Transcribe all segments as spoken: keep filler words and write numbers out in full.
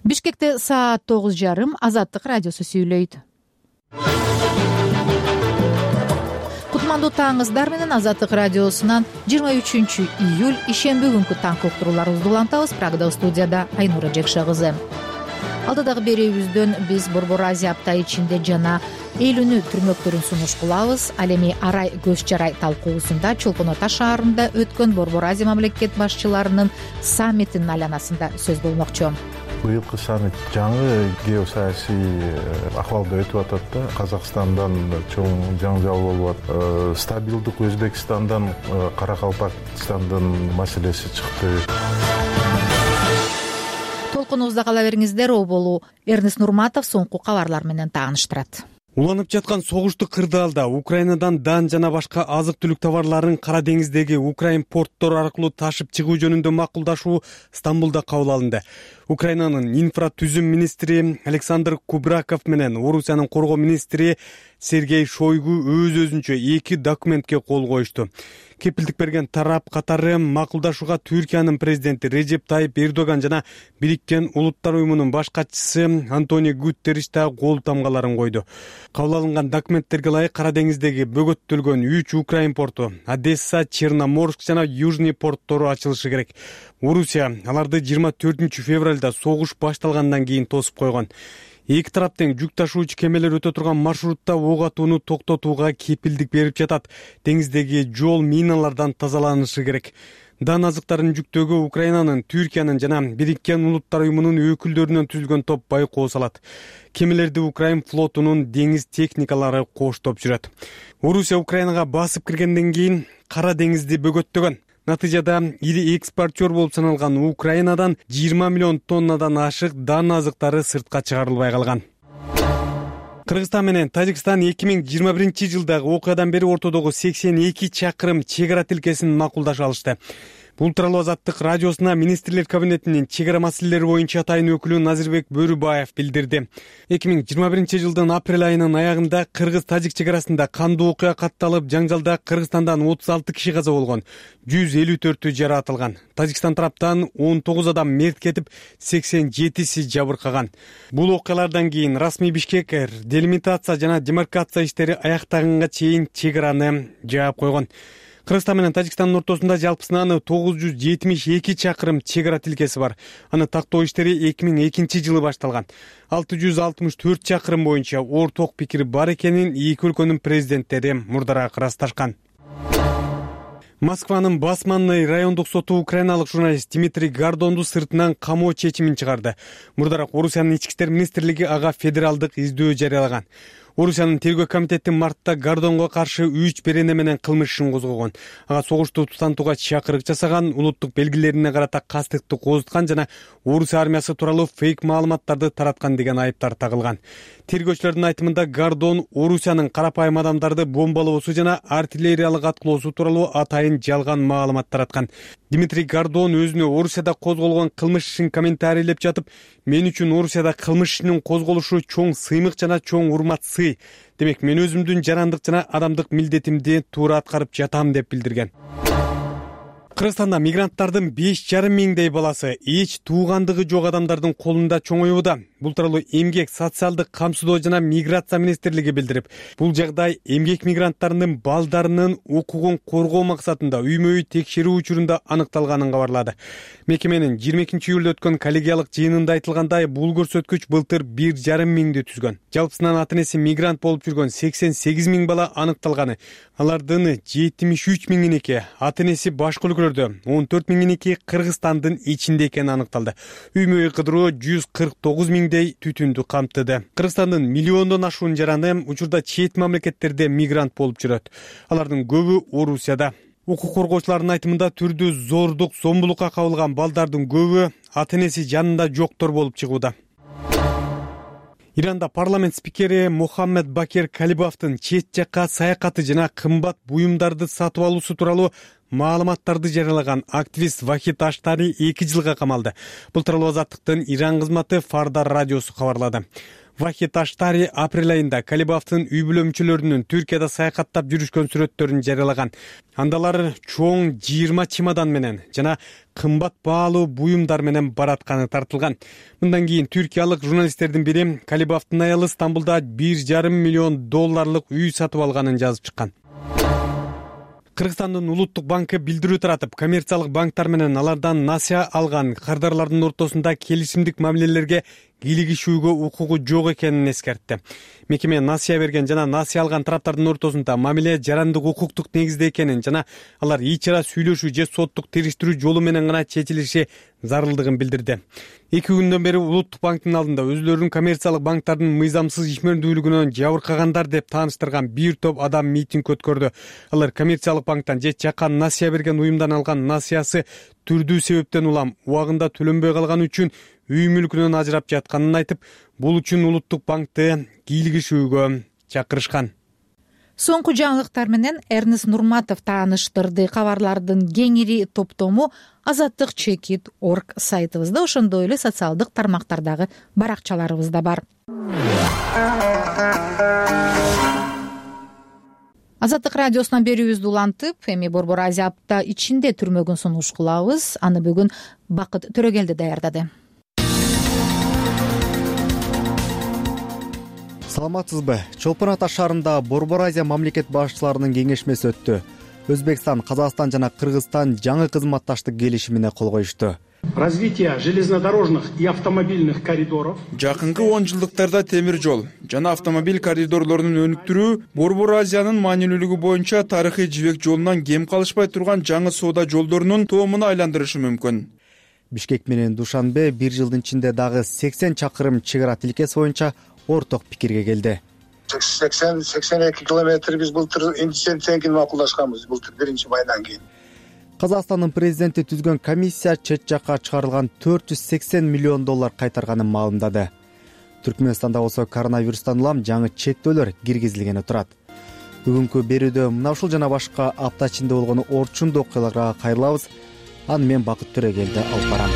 Бишкекте саат тогуз жарым. Азаттык радиосу сүйлөйт. Кутмандуу таңыңыздар менен Азаттык радиосунан жыйырма үчүнчү июль ишемби күнкү таңкы уктурууларыбызды улантабыз. Прагада студияда Айнура Жекша кызы. Алдыдагы берүүбүздөн биз Борбор Азия апта ичинде жана эл үнү түрмөктөрүн сунуш кылабыз. Ал эми арай көз жарай талкуусунда Чолпон Ата шаарында өткөн Борбор Азия мамлекет башчыларынын саммитинин айланасында сөз болмокчу. Быйылкы саммит жаңы геосаясий акыбалда өтүп атат да. Казакстандан чоң жаңжал болуп атат. Стабилдик Өзбекстандан, Каракалпакстандын маселеси чыкты. Толкунубузда кала бериңиздер. Оболу Эрнест Нурматов соңку кабарлар менен тааныштырат. Уланып жаткан согуштук кырдаалда Украинадан дан жана башка азык-түлүк товарларын Кара деңиздеги Украин порттору аркылуу ташып чыгуу жөнүндө макулдашуу Стамбулда кабыл алынды. Украинанын инфратүзүм министри Александр Кубраков менен Орусиянын коргоо министри Сергей Шойгу өз-өзүнчө эки документке кол коюшту. Кепилдик берген тарап катары макулдашууга Түркиянын президенти Режеп Тайип Эрдоган жана Бириккен Улуттар уюмунун баш катчысы Антонио Гутерриш да кол тамгаларын койду. Кабыл алынган документтерге ылайык Кара деңиздеги бөгөттөлгөн үч Украин порту Одесса, Черноморск жана Южный порттору ачылышы керек. Орусия аларды жыйырма төртүнчү февралда согуш башталгандан кийин тосуп койгон. Эки тарап тең жүк ташуучу кемелер өтө турган маршрутта ок атууну токтотууга кепилдик берип жатат. Деңиздеги жол миналардан тазаланышы керек. Дан азыктарын жүктөөгө Украинанын, Түркиянын жана Бириккен Улуттар уюмунун өкүлдөрүнөн түзүлгөн топ байкоо салат. Кемелерди Украин флотунун деңиз техникалары коштоп жүрөт. Орусия Украинага басып киргенден кийин Кара деңизди бөгөттөгөн. Натыйжада ири экспортер болуп саналган Украинадан жыйырма миллион тоннадан ашык дан азыктары сыртка чыгарылбай калган. Кыргызстан менен Тажикстан эки миң жыйырма биринчи жылдагы окуядан бери ортодогу сексен эки чакырым чек ара тилкесин макулдаша алышты. Бул тууралуу Азаттык радиосуна министрлер кабинетинин чек ара маселелери боюнча атайын өкүлү Назирбек Бөрүбаев билдирди. эки миң жыйырма биринчи жылдын апрель айынын аягында Кыргыз-Тажик чек арасында кандуу окуя катталып, жаңжалда Кыргызстандан отуз алты киши каза болгон, жүз элүү төртү жаратылган. Тажикстан тараптан он тогуз адам мерт кетип, сексен жетиси жабыркаган. Бул окуялардан кийин расмий Бишкек делимитация жана демаркация иштери аяктаганга чейин чек араны жаап койгон. Кыргызстан менен Тажикстандын ортосунда жалпысынан тогуз жүз жетимиш эки чакырым чек ара тилкеси бар. Аны тактоо иштери эки миң экинчи жылы башталган. алты жүз алтымыш төрт чакырым боюнча орток пикир бар экенин эки өлкөнүн президенттери мурдараак ырасташкан. Москванын Басманный райондук соту украиналык журналист Дмитрий Гордонду сыртынан камоо чечимин чыгарды. Мурдараак Орусиянын ички иштер министрлиги ага федералдык издөө жарыялаган. Орусиянын тергөө комитети мартта Гордонго каршы үч берене менен кылмыш ишин козгогон. Ага согушту тутантууга чакырык жасаган, улуттук белгилерине карата кастыкты козуткан жана Орусия армиясы тууралуу фейк маалыматтарды тараткан деген айыптар тагылган. Тергөөчүлөрдүн айтымында Гордон Орусиянын карапайым адамдарды бомбалоосу жана артиллериялык аткылоосу тууралуу атайын жалган маалымат тараткан. Дмитрий Гордон өзүнө Орусияда козголгон кылмыш ишин комментарийлеп жатып, мен үчүн Орусияда кылмыш ишинин козголушу чоң сыймык жана чоң урмат сый. Демек, мен өзүмдүн жарандык жана адамдык милдетимди туура аткарып жатам деп билдирген. Кыргызстанда мигранттардын беш жарым миңдей баласы эч туугандыгы жок адамдардын колунда чоңоюуда. Бул тууралуу Эмгек, социалдык камсыздоо жана миграция министрлиги билдирип, бул жагдай эмгек мигранттарынын балдарынын укугун коргоо максатында үймө-үй текшерүү учурунда аныкталганын кабарлады. Мекеменин жыйырма экинчи июлда өткөн коллегиялык жыйынында айтылгандай, бул көрсөткүч былтыр бир жарым миңди түзгөн. Жалпысынан ата-энеси мигрант болуп жүргөн сексен сегиз миң бала аныкталганы. Алардын жетимиш үч миңиники ата-энеси башка өлкөлөрдө, он төрт миңиники Кыргызстандын ичинде экени аныкталды. Үймө-үй кыдыруу жүз кырк тогуз миңдей түтүндү камтыды. Кыргызстандын миллиондон ашуун жараны учурда чет мамлекеттерде мигрант болуп жүрөт. Алардын көбү Орусияда. Укук коргоочулардын айтымында түрдүү зордук, зомбулукка кабылган балдардын көбү ата-энеси жанында жоктор болуп чыгууда. Иранда парламент спикери Мухаммед Бакир Калибовдун чет жакка саякаты жана кымбат буюмдарды сатып алуусу тууралуу маалыматтарды жарыялаган активист Вахид Аштари эки жылга камалды. Бул тууралуу Азаттыктын Иран кызматы Фардар радиосу кабарлады. Вахид Аштари апрель айында Калибавдын үй бүлө мүчөлөрүнүн Түркияда саякаттап жүрүшкөн сүрөттөрүн жарыялаган. Анда алар чоң жыйырма чемодан менен жана кымбат баалуу буюмдар менен баратканы тартылган. Мындан кийин түркиялык журналисттердин бири Калибавдын аялы Стамбулда бир жарым миллион долларлык үй сатып алганын жазып чыккан. Кыргызстандын улуттук банкы билдирүү таратып, коммерциялык банктар менен алардан насыя алган кардарлардын ортосунда келишимдик мамилелерге кийлигишүүгө укугу жок экенин эскертти. Мекеме насыя берген жана насыя алган тараптардын ортосунда мамиле жарандык укуктук негизде экенин жана алар ич ара сүйлөшүү же соттук териштирүү жолу менен гана чечилиши зарылдыгын билдирди. Эки күндөн бери улуттук банктын алдында өзүлөрүнүн коммерциялык банктардын мыйзамсыз ишмердүүлүгүнөн жабыркагандар деп тааныштырган бир топ адам митинг өткөрдү. Алар коммерциялык банктан же чакан насыя берген уюмдан алган насыясы түрдүү себептен улам убагында төлөнбөй калганы үчүн үй мүлкүнөн ажырап жатканын айтып, бул үчүн улуттук банкты кийлигишүүгө чакырышкан. Соңку жаңылыктар менен Эрнест Нурматов тааныштырды. Кабарлардын кеңири топтому Азаттык чекит точка орг сайтыбызда, ошондой эле социалдык тармактардагы баракчаларыбызда бар. Азаттык радиосунан берүүбүздү улантып, эми Борбор Азия апта ичинде түрмөгүн сунуш кылабыз. Аны бүгүн Бакыт Төрөгелди даярдады. Саламатсызбы? Чолпон Ата шаарында Борбор Азия мамлекет башчыларынын кеңешмеси өттү. Өзбекстан, Казакстан жана Кыргызстан жаңы кызматташтык келишимине кол коюшту. Развитие железнодорожных и автомобильных коридоров. Жакынкы он жылдыктарда темир жол жана автомобиль коридорлорунун өнүктүрүү Борбор Азиянын маанилүүлүгү боюнча тарыхый жибек жолунан кем калышпай турган жаңы соода жолдорунун тоомуна айландырышы мүмкүн. Бишкек менен Душанбе бир жылдын ичинде дагы сексен чакырым чек ара тилкеси боюнча орток пикирге келди. сексен сексен эки километр биз былтыр эндисен теңин макулдашканбыз, былтыр биринчи майдан кийин. Казакстандын президенти түзгөн комиссия чет жакка чыгарылган төрт жүз сексен миллион доллар кайтарганын маалымдады. Түркмөнстанда болсо коронавирустан улам жаңы чектөөлөр киргизилгени турат. Бүгүнкү берүүдө мына ушул жана башка апта ичинде болгон орчундуу окуяларга кайрылабыз. Аны мен Бакыт Төрөгелди алып барам.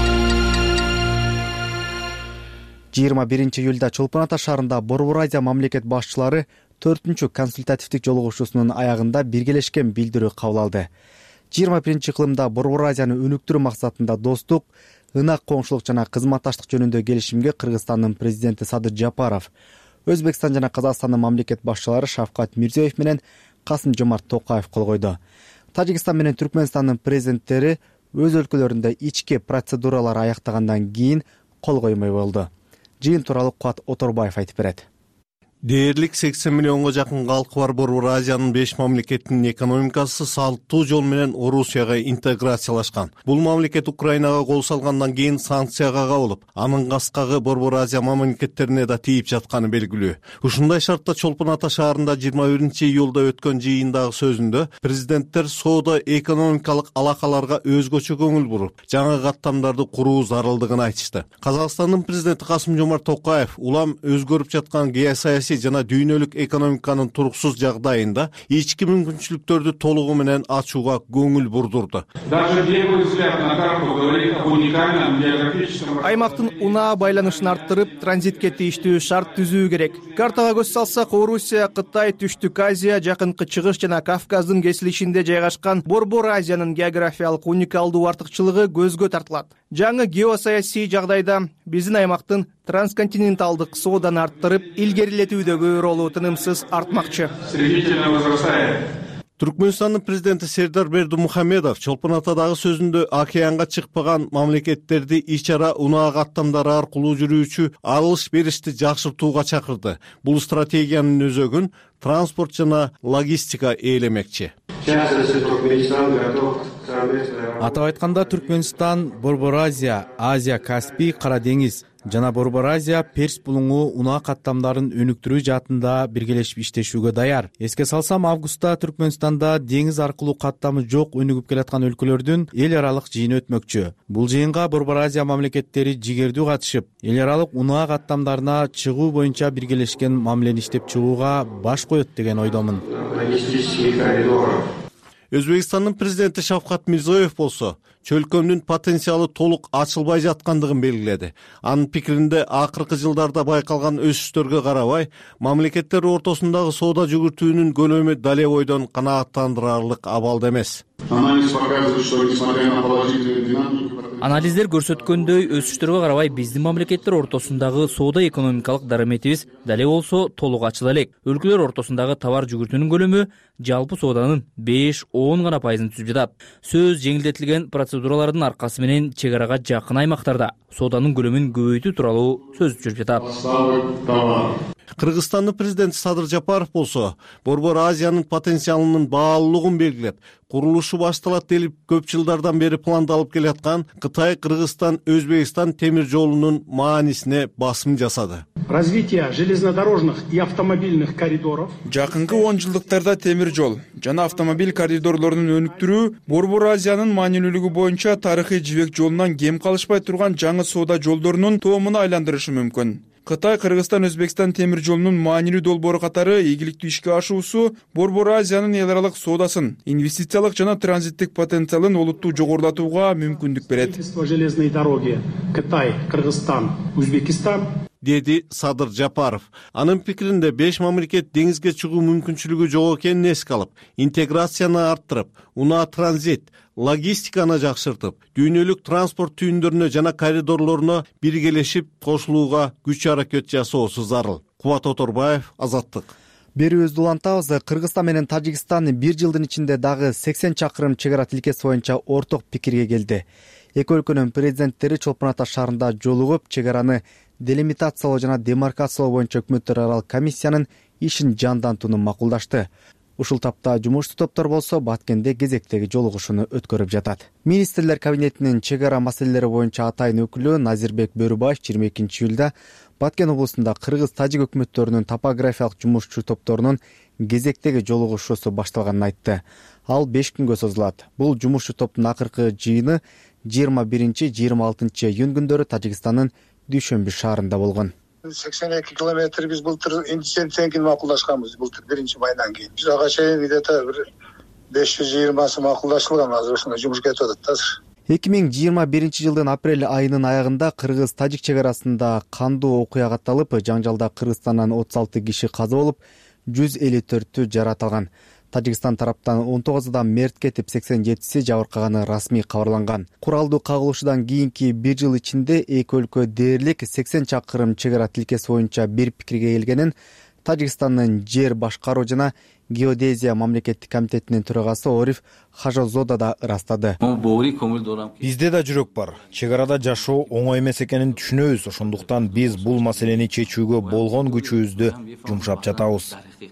жыйырма биринчи июлда Чолпон Ата шаарында Борбор Азия мамлекет башчылары төртүнчү консультативдик жолугушуусунун аягында биргелешкен билдирүү кабыл алды. жыйырма биринчи кылымда Борбор Азияны өнүктүрүү максатында достук, ынак коңшулук жана кызматташтык жөнүндө келишимге Кыргызстандын президенти Садыр Жапаров, Өзбекстан жана Казакстандын мамлекет башчылары Шавкат Мирзиёев менен Касым Жомарт Токаев кол койду. Тажикстан менен Түркмөнстандын президенттери өз өлкөлөрүндө ички процедуралар аяктагандан кийин кол коймой болду. Жыйын тууралуу Куат Оторбаев айтып берет. Дээрлик сексен миллионго жакын калкы бар Борбор Азиянын беш мамлекетинин экономикасы салттуу жол менен Орусияга интеграциялашкан. Бул мамлекет Украинага кол салгандан кийин санкцияга кабылып, анын каскагы Борбор Азия мамлекеттерине да тийип жатканы белгилүү. Ушундай шартта Чолпон Ата шаарында жыйырма биринчи июлда өткөн жыйындагы сөзүндө президенттер соода экономикалык алакаларга өзгөчө көңүл буруп, жаңы каттамдарды куруу зарылдыгын айтышты. Казакстандын президенти Касым Жомарт Токаев улам өзгөрүп жаткан геосаясий жана дүйнөлүк экономиканын туруксуз жагдайында ички мүмкүнчүлүктөрдү толугу менен ачууга көңүл бурдурду. Аймактын унаа байланышын арттырып, транзитке тийиштүү шарт түзүү керек. Картага көз салсак, Орусия, Кытай, Түштүк Азия, Жакынкы Чыгыш жана Кавказдын кесилишинде жайгашкан Борбор Азиянын географиялык уникалдуу артыкчылыгы көзгө тартылат. Жаңы геосаясий жагдайда биздин аймактын трансконтиненталдык сооданы арттырып, илгерилетүүдөгү ролу тынымсыз артмакчы. Түркмөнстандын президенти Сердар Бердимухамедов Чолпон Атадагы сөзүндө океанга чыкпаган мамлекеттерди ич ара унаа каттамдары аркылуу жүрүүчү алыш-беришти жакшыртууга чакырды. Бул стратегиянын өзөгүн транспорт жана логистика ээлемекчи. Атап айтканда, Түркмөнстан, Борбор Азия, Азия Каспий, Кара деңиз жана Борбор Азия Перс булуңу унаа каттамдарын өнүктүрүү жаатында биргелешип иштешүүгө даяр. Эске салсам, августта Түркмөнстанда деңиз аркылуу каттамы жок өнүгүп келаткан өлкөлөрдүн эл аралык жыйыны өтмөкчү. Бул жыйынга Борбор Азия мамлекеттери жигердүү катышып, эл аралык унаа каттамдарына чыгуу боюнча биргелешкен мамилени иштеп чыгууга баш коет деген ойдомун. Өзбекстандын президенти Шавкат Мирзиёев болсо чөлкөмдүн потенциалы толук ачылбай жаткандыгын белгиледи. Анын пикиринде акыркы жылдарда байкалган өсүштөргө карабай, мамлекеттер ортосундагы соода жүгүртүүнүн көлөмү дале бойдон канааттандырарлык абалда эмес. Анализдер көрсөткөндөй, өсүштөргө карабай биздин мамлекеттер ортосундагы соода экономикалык дараметибиз дале болсо толук ачыла элек. Өлкөлөр ортосундагы товар жүгүртүүнүн көлөмү жалпы сооданын беш он гана пайызын түзүп жатат. Сөз жеңилдетилген процедуралардын аркасы менен чек арага жакын аймактарда сооданын көлөмүн көбөйтүү тууралуу сөз жүрүп жатат. Кыргызстандын президенти Садыр Жапаров болсо Борбор Азиянын потенциалынын баалуулугун белгилеп, курулушу башталат делип көп жылдардан бери пландалып келаткан Кытай, Кыргызстан, Өзбекстан темир жолунун маанисине басым жасады. Развитие железнодорожных и автомобильных коридоров. Жакынкы он жылдыктарда темир жол жана автомобиль коридорлорунун өнүктүрүү Борбор Азиянын маанилүүлүгү боюнча тарыхый жибек жолунан кем калышпай турган жаңы соода жолдорунун тоомуна айландырышы мүмкүн. Кытай, Кыргызстан, Өзбекстан темир жолунун маанилүү долбоору катары ийгиликтүү ишке ашуусу Борбор Азиянын эл аралык соодасын, инвестициялык жана транзиттик потенциалын олуттуу жогорулатууга мүмкүндүк берет. Железные дороги Кытай, Кыргызстан, Өзбекстан деди Садыр Жапаров. Анын пикиринде беш мамлекет деңизге чыгуу мүмкүнчүлүгү жок экенин эске алып, интеграцияны арттырып, унаа транзит, логистиканы жакшыртып, дүйнөлүк транспорт түйүндөрүнө жана коридорлоруна биргелешип кошулууга күч аракет жасоосу зарыл. Кубат Оторбаев, Азаттык. Берүүбүздү улантабыз. Кыргызстан менен Тажикстан бир жылдын ичинде дагы сексен чакырым чек ара тилкеси боюнча орток пикирге келди. Эки өлкөнүн президенттери Чолпон Ата шаарында жолугуп, чек араны делимитациялоо жана демаркациялоо боюнча өкмөттөр аралык комиссиянын ишин жандантууну макулдашты. Ушул тапта жумушчу топтор болсо Баткенде кезектеги жолугушууну өткөрүп жатат. Министрлер кабинетинин чек ара маселелери боюнча атайын өкүлү Назирбек Бөрүбаев жыйырма экинчи июлда Баткен облусунда кыргыз-тажик өкмөттөрүнүн топографиялык жумушчу топторунун кезектеги жолугушуусу башталганын айтты. Ал беш күнгө созулат. Бул жумушчу топтун акыркы жыйыны жыйырма биринчи жыйырма алтынчы июнь күндөрү Тажикстандын Дүйшөмбү шаарында болгон. сексен эки километр биз былтыр индисенттен кийин макулдашканбыз. Былтыр биринчи майдан кийин. Ага чейин где-то бир беш жүз жыйырмасы макулдашылган. Азыр ушундай жумуш кетип атат азыр. эки миң жыйырма биринчи жылдын апрель айынын аягында кыргыз-тажик чек арасында кандуу окуя катталып, жаңжалда Кыргызстандан отуз алты киши каза болуп, жүз элүү төртү жаракат алган. Тажикстан тараптан он тогуз адам мерт кетип, сексен жетиси жабыркаганы расмий кабарланган. Куралдуу кагылышуудан кийинки бир жыл ичинде эки өлкө дээрлик сексен чакырым чек ара тилкеси боюнча бир пикирге келгенин Тажикстандын жер башкаруу жана геодезия мамлекеттик комитетинин төрагасы Ориф Хажозода да ырастады. Бизде да жүрөк бар. Чек арада жашоо оңой эмес экенин түшүнөбүз. Ошондуктан биз бул маселени чечүүгө болгон күчүбүздү жумшап жатабыз.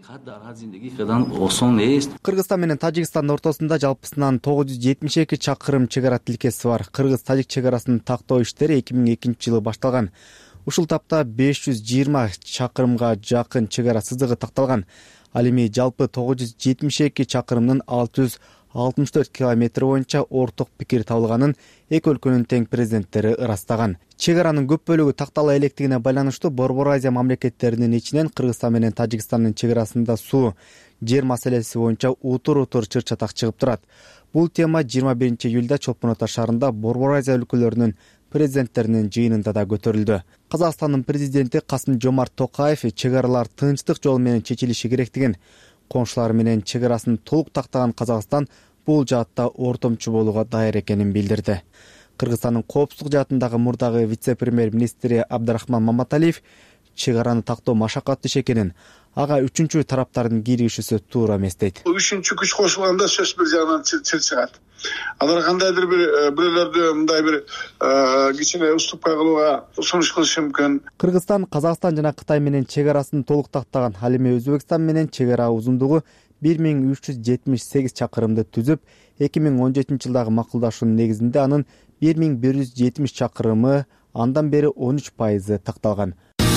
Кыргызстан менен Тажикстан ортосунда жалпысынан тогуз жүз жетимиш эки чакырым чек ара тилкеси бар. Кыргыз-тажик чек арасын тактоо иштери эки миң экинчи жылы башталган. Ушул тапта беш жүз жыйырма чакырымга жакын чек ара сызыгы такталган. Ал эми жалпы тогуз жүз жетимиш эки чакырымдын алты жүз алтымыш төрт километри боюнча орток пикир табылганын эки өлкөнүн тең президенттери ырастаган. Чек аранын көп бөлүгү тактала электигине байланыштуу Борбор Азия мамлекеттеринин ичинен Кыргызстан менен Тажикстандын чек арасында суу, жер маселеси боюнча утур-утур чыр-чатак чыгып турат. Бул тема жыйырма биринчи июлда Чолпон Ата шаарында Борбор Азия өлкөлөрүнүн президенттеринин жыйынында да көтөрүлдү. Казакстандын президенти Касым-Жомарт Токаев чек аралар тынчтык жол менен чечилиши керектигин, коңшулары менен чек арасын толук тактаган Казакстан бул жаатта ортомчу болууга даяр экенин билдирди. Кыргызстандын коопсуздук жаатындагы мурдагы вице-премьер-министри Абдрахман Маматалиев чек араны тактоо машакаттуу иш экенин, ага үчүнчү тараптардын киригишүүсү туура эмес дейт. Үчүнчү күч кошулганда сөз бир жагынан чыр чыгат. Алар кандайдыр бир бирөөлөрдү мындай бир кичине уступка кылууга сунуш кылышы мүмкүн. Кыргызстан, Казакстан жана Кытай менен чек арасын толук тактаган. Ал эми Өзбекстан менен чек ара узундугу бир миң үч жүз жетимиш сегиз чакырымды түзүп, эки миң он жетинчи жылдагы макулдашуунун негизинде анын бир миң бир жүз жетимиш чакырымы андан бери он үч пайызы такталган.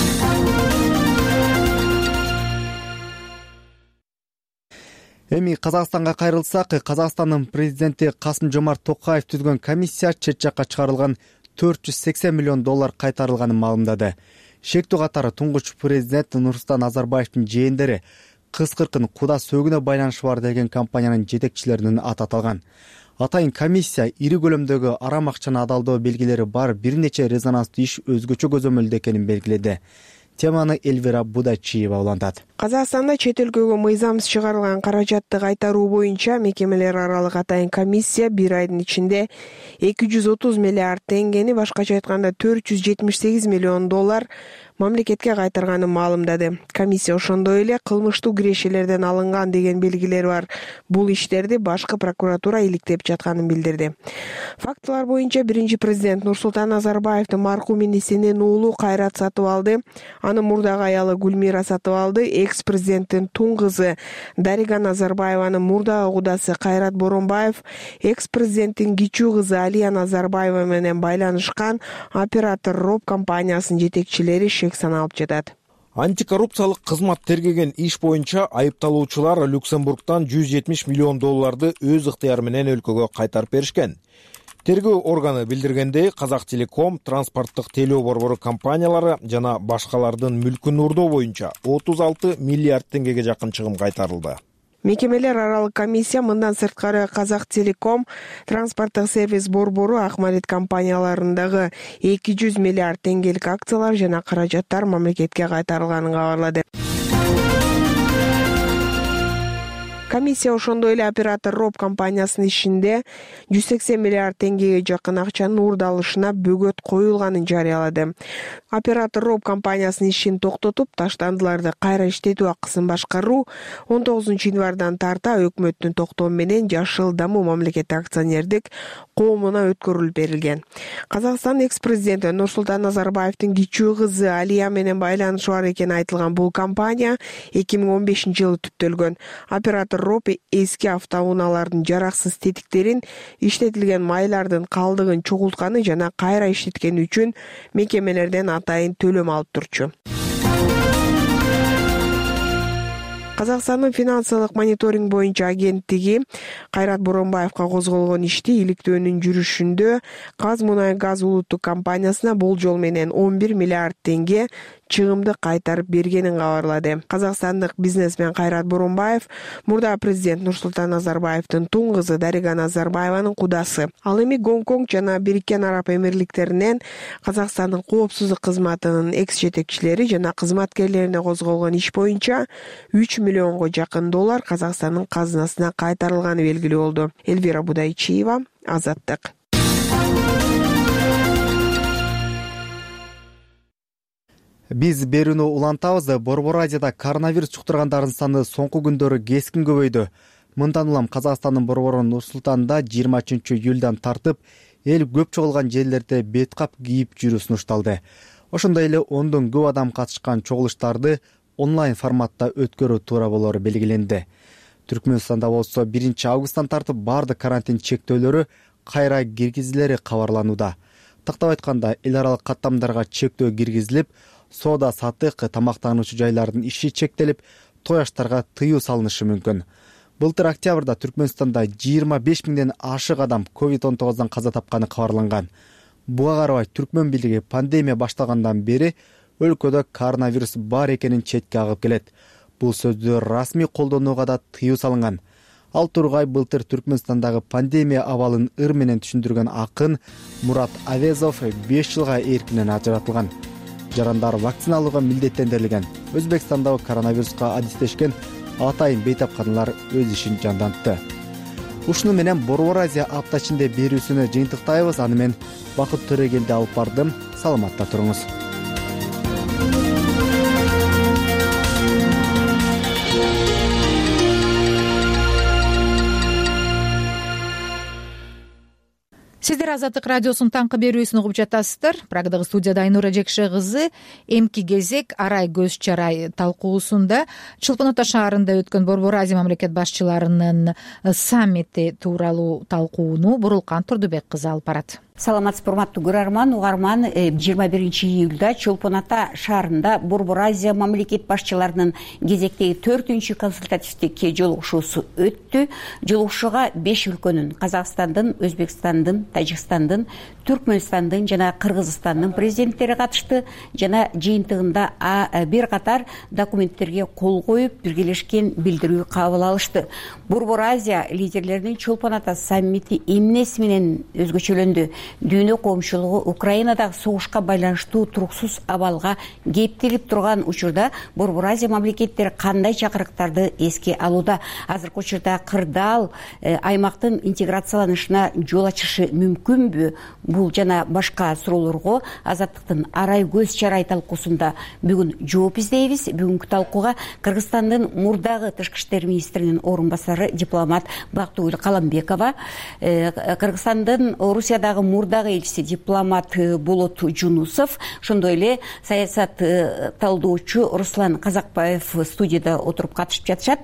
Эми Казакстанга кайрылсак, Казакстандын президенти Касым-Жомарт Токаев түзгөн комиссия чет жакка чыгарылган төрт жүз сексен миллион доллар кайтарылганын маалымдады. Шектүү катары туңгуч президент Нурсултан Назарбаевдин жээндери кыз-кыркын куда сөгүнө байланышы бар деген компаниянын жетекчилеринин аты аталган. Атайын комиссия ири көлөмдөгү арам акчаны адалдоо белгилери бар бир нече резонанстуу иш өзгөчө көзөмөлдө экенин белгиледи. Теманы Эльвира Будачиева улантат. Казакстанда чет өлкөгө мыйзамсыз чыгарылган каражатты кайтаруу боюнча мекемелер аралык атайын комиссия бир айдын ичинде эки жүз отуз миллиард теңгени, башкача айтканда төрт жүз жетимиш сегиз миллион доллар мамлекетке кайтарганын маалымдады. Комиссия ошондой эле кылмыштуу кирешелерден алынган деген белгилер бар бул иштерди башкы прокуратура иликтеп жатканын билдирди. Фактылар боюнча биринчи президент Нурсултан Назарбаевдин маркум инисинин уулу Кайрат сатып алды, анын мурдагы аялы Гүлмира сатып алды, экс-президенттин тун кызы Дарига Назарбаеванын мурдагы кудасы Кайрат Боронбаев, экс-президенттин кичүү кызы Алия Назарбаева менен байланышкан оператор Роб компаниясынын жетекчилери шек саналып жатат. Антикоррупциялык кызмат тергеген иш боюнча айыпталуучулар Люксембургтан жүз жетимиш миллион долларды өз ыктыяры менен өлкөгө кайтарып беришкен. Тергөө органы билдиргендей, Казактелеком, транспорттук тейлөө борбору компаниялары жана башкалардын мүлкүн уурдоо боюнча отуз алты миллиард теңгеге жакын чыгым кайтарылды. Мекемелер аралык комиссия мындан сырткары Казактелеком, транспорттук сервис борбору, Акмарит компанияларындагы эки жүз миллиард теңгелик акциялар жана каражаттар мамлекетке кайтарылганын кабарлады. Комиссия ошондой эле оператор Роб компаниясынын ишинде жүз сексен миллиард теңгеге жакын акчанын уурдалышына бөгөт коюлганын жарыялады. Оператор Роб компаниясынын ишин токтотуп, таштандыларды кайра иштетүү акысын башкаруу он тогузунчу январдан тарта өкмөттүн токтому менен Жашыл дамуу мамлекеттик акционердик коомуна өткөрүлүп берилген. Казакстан экс-президенти Нурсултан Назарбаевдин кичүү кызы Алия менен байланышы бар экени айтылган бул компания эки миң он бешинчи жылы түптөлгөн. Оператор Роб эски автоунаалардын жараксыз тетиктерин, иштетилген майлардын калдыгын чогултканы жана кайра иштеткени үчүн мекемелерден атайын төлөм алып турчу. Казакстандын финансылык мониторинг боюнча агенттиги Кайрат Боронбаевга козголгон ишти иликтөөнүн жүрүшүндө Казмунайгаз улуттук компаниясына болжол менен он бир миллиард теңге чыгымды кайтарып бергенин кабарлады. Казакстандык бизнесмен Кайрат Боронбаев мурда президент Нурсултан Назарбаевдин тун кызы Дарига Назарбаеванын кудасы. Ал эми Гонконг жана Бириккен Араб Эмирликтеринен Казакстандын коопсуздук кызматынын экс жетекчилери жана кызматкерлерине козголгон иш боюнча үч миллионго жакын доллар Казакстандын казынасына кайтарылганы белгилүү болду. Эльвира Будайчиева, Азаттык. Биз берүүнү улантабыз. Борбор Азияда коронавирус чуктургандардын саны соңку күндөрү кескин көбөйдү. Мындан улам Казакстандын борбору Нур-Султанда жыйырма үчүнчү июлдан тартып эл көп чогулган жерлерде бет кап кийип жүрүү сунушталды. Ошондой эле ондон көп адам катышкан чогулуштарды онлайн форматта өткөрүү туура болору белгиленди. Түркмөнстанда болсо биринчи августтан тартып бардык карантин чектөөлөрү кайра киргизилери кабарланууда. Тактап айтканда, эл аралык каттамдарга чектөө киргизилип, соода сатык, тамактануучу жайлардын иши чектелип, той аштарга тыюу салынышы мүмкүн. Былтыр октябрда Түркмөнстанда жыйырма беш миңден ашык адам ковид он тогуздан каза тапканы кабарланган. Буга карабай Түркмөн бийлиги пандемия башталгандан бери өлкөдө коронавирус бар экенин четке агып келет. Бул сөздү расмий колдонууга да тыюу салынган. Ал тургай былтыр Түркмөнстандагы пандемия абалын ыр менен түшүндүргөн акын Мурат Авезов беш жылга эркинен ажыратылган. Жарандар вакциналууга милдеттендирилген. Өзбекстандагы коронавируска адистешкен атайын бейтапканалар өз ишин жандантты. Ушуну менен Борбор Азия апта ичинде берүүсүнү жыйынтыктайбыз. Аны мен Бакыт Төрөгелди алып бардым. Саламатта туруңуз. Сиздер Азаттык радиосунун таңкы берүүсүн угуп жатасыздар. Прагдагы студияда Айнура Жекше кызы. Эмки кезек арай көз чарай талкуусунда Чолпон Ата шаарында өткөн Борбор Азия мамлекет башчыларынын саммити тууралуу талкууну Бурулкан Турдубек кызы алып барат. саламатсызбы урматтуу көрөрман угарман. жыйырма биринчи июлда Чолпон Ата шаарында Борбор Азия мамлекет башчыларынын кезектеги төртүнчү консультативдик жолугушуусу өттү. Жолугушууга беш өлкөнүн Казакстандын, Өзбекстандын, Тажикстандын, Түркмөнстандын жана Кыргызстандын президенттери катышты. Жана жыйынтыгында бир катар документтерге кол коюп, биргелешкен билдирүү кабыл алышты. Борбор Азия лидерлеринин Чолпон Ата саммити эмнеси менен өзгөчөлөндү? Дүйнө коомчулугу Украинадагы согушка байланыштуу туруксуз абалга кептелип турган учурда Борбор Азия мамлекеттери кандай чакырыктарды эске алууда? Азыркы учурда кырдаал аймактын интеграцияланышына жол ачышы мүмкүнбү? Бул жана башка суроолорго Азаттыктын арай көз чарай талкуусунда бүгүн жооп издейбиз. Бүгүнкү талкууга Кыргызстандын мурдагы тышкы иштер министринин орун басары дипломат Бактыгүл Каламбекова, Кыргызстандын Орусиядагы мурдагы элчиси дипломат Болот Жунусов, ошондой эле саясат талдоочу Руслан Казакбаев студияда отуруп катышып жатышат.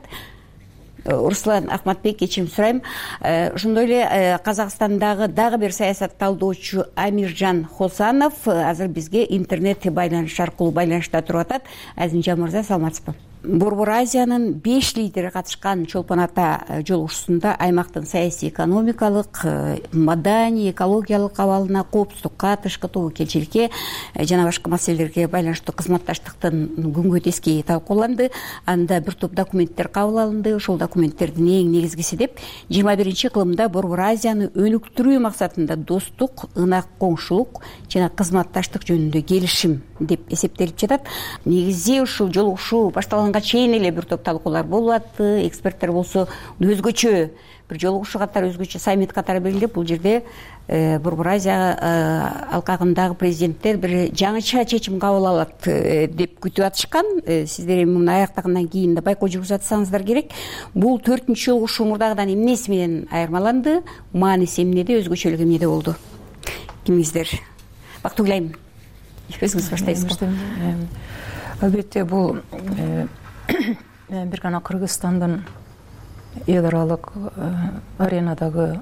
Руслан Ахматбек, кечирим сурайм. Ошондой эле Казакстандагы дагы бир саясат талдоочу Амиржан Хосанов азыр бизге интернет байланыш аркылуу байланышта туруп атат. Азимжан мырза, саламатсызбы? Борбор Азиянын беш лидери катышкан Чолпон Ата жолугушуусунда аймактын саясий, экономикалык, маданий, экологиялык абалына, коопсуздукка, тышкы тобокелчиликке жана башка маселелерге байланыштуу кызматташтыктын күнгө тески талкууланды. Анда бир топ документтер кабыл алынды. Ошол документтердин эң негизгиси деп жыйырма биринчи кылымда Борбор Азияны өнүктүрүү максатында достук, ынак коңшулук жана кызматташтык жөнүндө келишим деп эсептелип жатат. Негизи ушул жолугушуу башталган чейин эле бир топ талкуулар болуп атты. Эксперттер болсо өзгөчө бир жолугушуу катары, өзгөчө саммит катары белгилеп, бул жерде Борбор Азия алкагындагы президенттер бир жаңыча чечим кабыл алат деп күтүп атышкан. Сиздер эми муну аяктагандан кийин да байкоо жүргүзүп атсаңыздар керек. Бул төртүнчү жолугушуу мурдагыдан эмнеси менен айырмаланды? Мааниси эмнеде, өзгөчөлүгү эмнеде болду? Кимиңиздер? Бактыгүл айым, өзүңүз баштайсызбы? Албетте, бул бир гана Кыргызстандын эл аралык аренадагы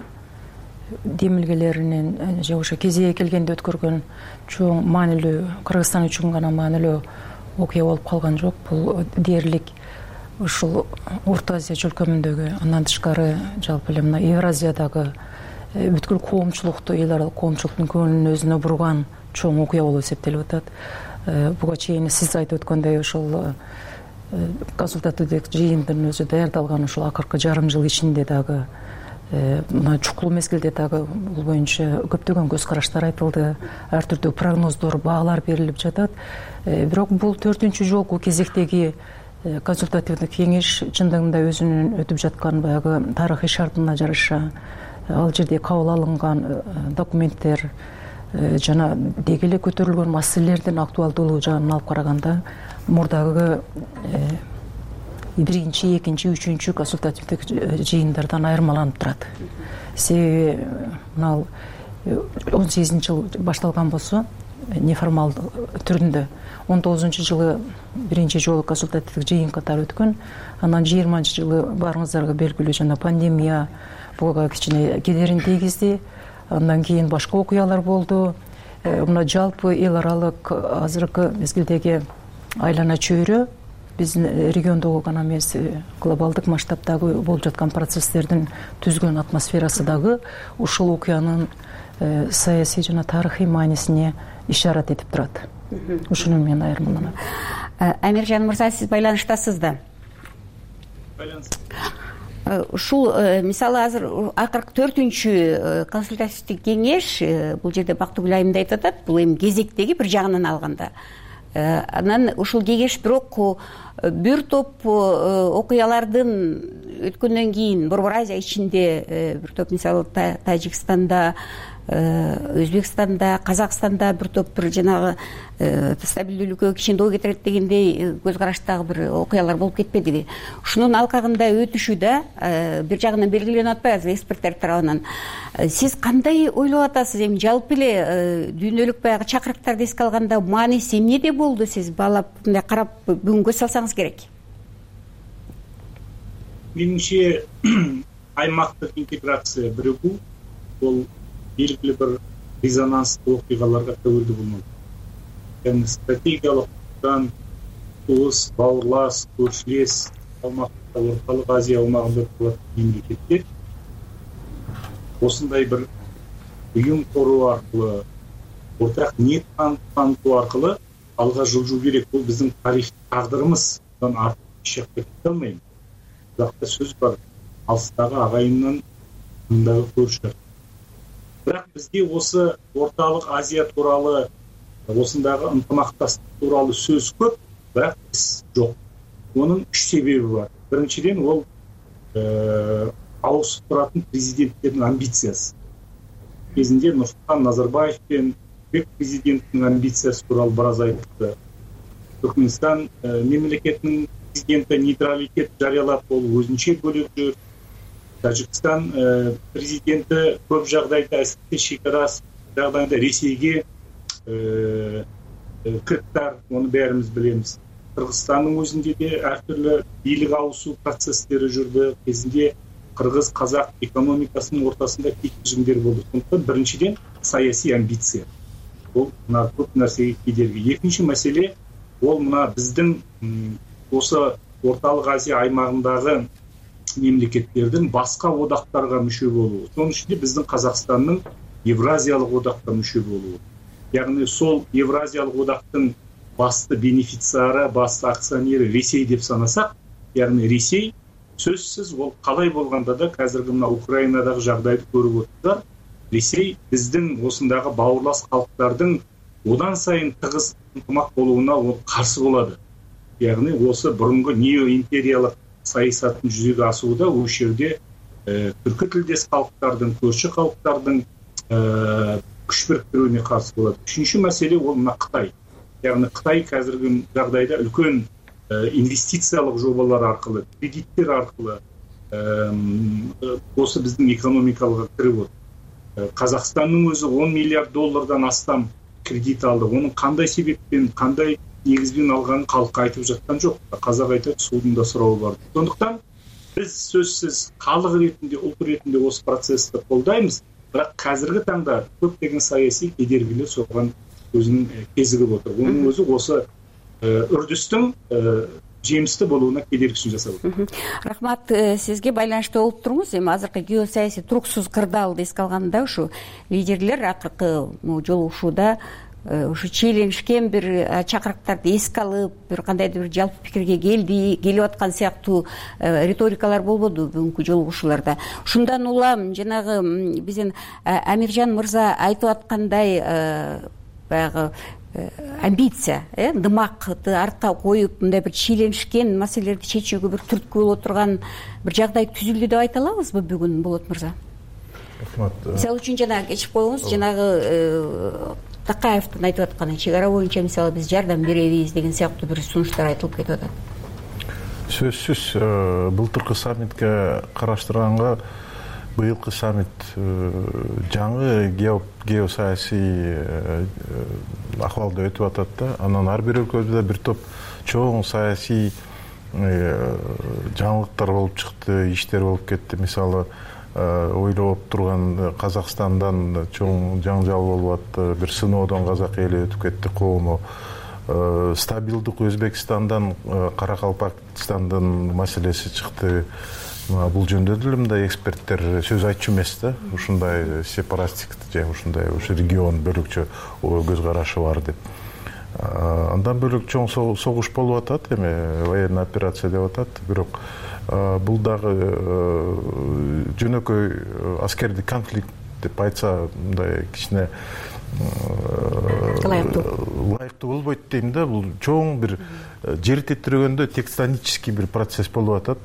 демилгелеринин же ошо кезеги келгенде өткөргөн чоң маанилүү, Кыргызстан үчүн гана маанилүү окуя болуп калган жок. Бул дээрлик ушул Орто Азия чөлкөмүндөгү, андан тышкары жалпы эле мына Евразиядагы бүткүл коомчулукту, эл аралык коомчулуктун көңүлүн өзүнө бурган чоң окуя болуп эсептелип атат. Буга чейин сиз айтып өткөндөй ошол консультативдик жыйындын өзү даярдалган ушул акыркы жарым жыл ичинде дагы мына чукул мезгилде дагы бул боюнча көптөгөн көз караштар айтылды, ар түрдүү прогноздор, баалар берилип жатат. Бирок бул төртүнчү жолку кезектеги консультативдик кеңеш чындыгында өзүнүн өтүп жаткан баягы тарыхый шартына жараша ал жерде кабыл алынган документтер жана деги эле көтөрүлгөн маселелердин актуалдуулугу жагынан алып караганда мурдагы биринчи, экинчи, үчүнчү консультативдик жыйындардан айырмаланып турат. Себеби мына он сегизинчи жыл башталган болсо неформалдуу түрүндө он тогузунчу жылы биринчи жолу консультативдик жыйын катары өткөн. Анан жыйырманчы жылы баарыңыздарга белгилүү жана пандемия буга кичине кедерин тийгизди. Андан кийин башка окуялар болду. Мына жалпы эл аралык азыркы мезгилдеги айлана чөйрө биздин региондогу гана эмес, глобалдык масштабдагы болуп жаткан процесстердин түзгөн атмосферасы дагы ушул окуянын саясий жана тарыхый маанисине ишарат этип турат. Ушуну менен айырмаланат. Амиржан мырза, сиз байланыштасыз да? Ушул мисалы азыр акыркы төртүнчү консультативдик кеңеш, бул жерде Бактыгүл айым да айтып атат, бул эми кезектеги бир жагынан алганда. Анан ушул кеңеш бирок бир топ окуялардын өткөндөн кийин Борбор Азия ичинде бир топ мисалы Тажикстанда, Өзбекстанда, Казакстанда бир топ бир жанагы стабилдүүлүккө кичине доо кетирет дегендей көз караштагы бир окуялар болуп кетпедиби? Ушунун алкагында өтүшү да бир жагынан белгиленип атпайбы азыр эксперттер тарабынан? Сиз кандай ойлоп атасыз? Эми жалпы эле дүйнөлүк баягы чакырыктарды эске алганда мааниси эмнеде болду? Сиз баалап мындай карап бүгүн көз салсаңыз керек. Менимче аймактык интеграция биригүү бул белгилүү бир резонанстуу окуйгаларга тәуелді болмау. Яғни стратегиялық тұрғыдан туыс, бауырлас, көршілес аумақта, орталық Азия аумағында тұратын мемлекеттер осындай бір ұйым құру арқылы, ортақ ниет таныту арқылы алға жылжу керек. Бұл біздің тарихи тағдырымыз. Бұдан артық еш жаққа кете алмаймыз. Қазақта сөз бар, алыстағы ағайыннан мындағы көрші. Бірақ бізде осы орталық Азия туралы, осындағы ынтымақтастық туралы сөз көп, бірақ іс жоқ. Оның үш себебі бар. Біріншіден, ол ә, ауысып тұратын президенттердің амбициясы. Кезінде Нұрсұлтан Назарбаев пен Өзбек президентінің амбициясы туралы біраз айтты. Түркменстан ә, мемлекетінің президенті нейтралитет жариялап, ол өзінше бөлек жүр. Тәжікстан ә, президенті көп жағдайда әсіресе шекарасы жағдайда Ресейге ә, кіріптар, оны бәріміз білеміз. Қырғызстанның өзінде де әртүрлі билік ауысу процестері жүрді. Кезінде қырғыз-қазақ экономикасының ортасында кикілжіңдер болды. Сондықтан біріншіден саяси амбиция. Ол мына көп нәрсеге кедергі. Екінші мәселе, ол мына біздің осы орталық Азия аймағындағы мемлекеттердің басқа одақтарға мүше болуы. Соның ішінде біздің Қазақстанның Евразиялық одаққа мүше болуы. Яғни сол Евразиялық одақтың басты бенефициары, басты акционері Ресей деп санасақ, яғни Ресей сөзсіз ол қалай болғанда да қазіргі мына Украинадағы жағдайды көріп отырсыздар. Ресей біздің осындағы бауырлас халықтардың одан сайын тығыз ынтымақ болуына ол қарсы болады. Яғни осы бұрынғы неоимпериялық саясаттың жүзеге асуында осы жерде ә, түркі тілдес халықтардың, көрші халықтардың ә, күш біріктіруіне қарсы болады. Үшінші мәселе ол мына Қытай. Яғни Қытай қазіргі жағдайда үлкен ә, инвестициялық жобалар арқылы, кредиттер арқылы ә, осы біздің экономикалыға кіріп отыр. Қазақстанның өзі он миллиард доллардан астам кредит алды. Оның қандай себеппен, қандай негізбен алғанын халыққа айтып жатқан жоқ. Қазақ айтады, судың да сұрауы бар. Сондықтан біз сөзсіз халық ретінде, ұлт ретінде осы процессті қолдаймыз. Бірақ қазіргі таңда көптеген саяси кедергілер соған өзінің кезігіп отыр. Оның өзі осы үрдістің жемісті болуына кедергісін жасап отыр. Рахмат, сізге байланышты болып тұрмыз. Эми азыркы геосаясий туруксуз кырдаалды эске алганда ушу лидерлер акыркы жолугушууда ушу чийлешкен бир чакырыктарды эске алып, бир кандайдыр бир жалпы пикирге келди, келип аткан сыяктуу риторикалар болбоду бүгүнкү жолугушууларда. Ушундан улам жанагы биздин Амиржан мырза айтып аткандай баягы амбиция, дымакты артка коюп, мындай бир чийлешкен маселелерди чечүүгө бир түрткү боло турган бир жагдай түзүлдү деп айта алабызбы бүгүн, Болот мырза? Рахмат. Мисалы үчүн жанагы кечип коюңуз, жанагы Такаевдин айтып атканы, чек ара боюнча мисалы биз жардам беребиз деген сыяктуу бир сунуштар айтылып кетип атат. Сөзсүз былтыркы саммитке караштырганга быйылкы саммит жаңы геосаясий акыбалда өтүп атат да. Анан ар бир өлкөдө бир топ чоң саясий жаңылыктар болуп чыкты, иштер болуп кетти. Мисалы, ойлоп турган Казакстандан чоң жаңжал болуп атты, бир сыноодон казак эли өтүп кетти, коому. Стабилдик Өзбекстандан, Каракалпакстандын маселеси чыкты. Бул жөнүндө деле мындай эксперттер сөз айтчу эмес да, ушундай сепаратисттик же ушундай ушу регион бөлөкчө көз карашы бар деп. Андан бөлөк чоң согуш болуп атат, эми военный операция деп атат, бирок бул дагы жөнөкөй аскердик конфликт деп айтса, мындай кичине ылайыктуу болбойт дейм да. Бул чоң бир жер титирегөндө тектонический бир процесс болуп атат.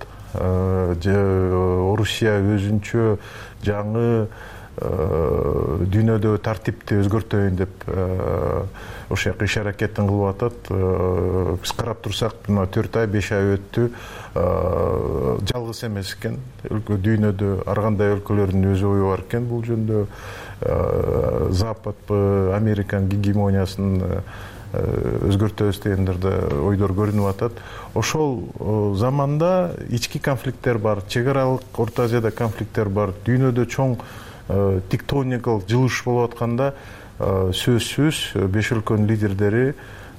Орусия өзүнчө жаңы дүйнөдө тартипти өзгөртөйүн деп ошол жака иш аракетин кылып атат. Биз карап турсак, мына төрт ай, беш ай өттү. Жалгыз эмес экен. Өлкө дүйнөдө ар кандай өлкөлөрдүн өз ою бар экен бул жөнүндө. Запад, Американын гегемониясын өзгөртөбүз дегендерде ойдор көрүнүп атат. Ошол заманда ички конфликттер бар, чек аралык Орто Азияда конфликттер бар, дүйнөдө чоң тектоникалык жылыш болуп атканда сөзсүз беш өлкөнүн лидердери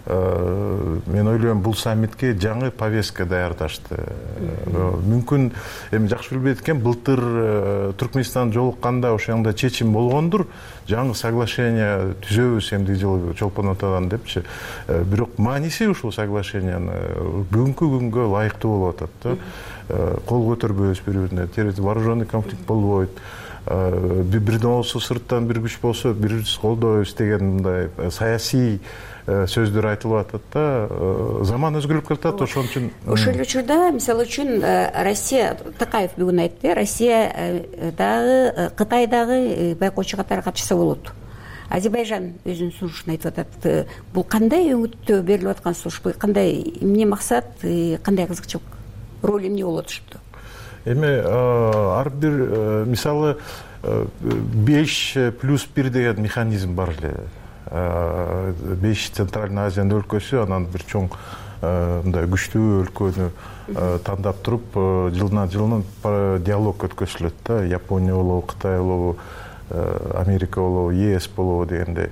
мен ойлойм бул саммитке жаңы повестка даярдашты. Мүмкүн эми жакшы билбейт экен, былтыр Түркмөнстан жолукканда ошондо чечим болгондур, жаңы соглашение түзөбүз эмдиги жылы чолпон атадан депчи. Бирок мааниси ушул соглашениянын бүгүнкү күнгө ылайыктуу болуп атат да. Кол көтөрбөйбүз бири-бирине, вооруженный конфликт болбойт. Бирден болсо сырттан бир күч болсо бирибиз колдойбуз деген мындай саясий сөздөр айтылып атат да. Заман өзгөрүп келатат, ошон үчүн ошол эле учурда мисалы үчүн Россия, Такаев бүгүн айтты, Россия дагы Кытай дагы байкоочу катары катышса болот. Азербайжан өзүнүн сунушун айтып атат. Бул кандай өңүттө берилип аткан сунуш? Кандай эмне максат, кандай кызыкчылык, роль эмне болуп атышыптыр? Эми ар бир мисалы беш плюс бир деген механизм бар эле. Беш Центральный Азиянын өлкөсү анан бир чоң мындай күчтүү өлкөнү тандап туруп жылдан жылына диалог өткөзүлөт да. Япония болобу, Кытай болобу, Америка болобу, ЕС болобу дегендей.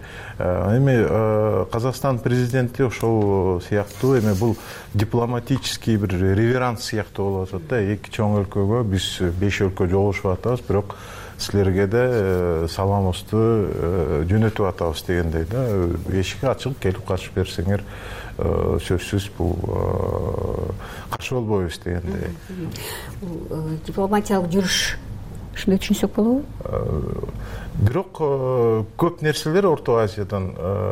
Эми Казакстан президенти ошол сыяктуу эми бул дипломатический бир реверанс сыяктуу болуп атат да. Эки чоң өлкөгө биз беш өлкө жолугушуп атабыз, бирок силерге де саламыбызды жөнөтүп атабыз дегендей да. Эшик ачык, келип катышып берсеңер сөзсүз бул каршы болбойбуз дегендей. Дипломатиялык жүрүш ушундай түшүнсөк болобу? Бирок көп нерселер Орто Азиядан,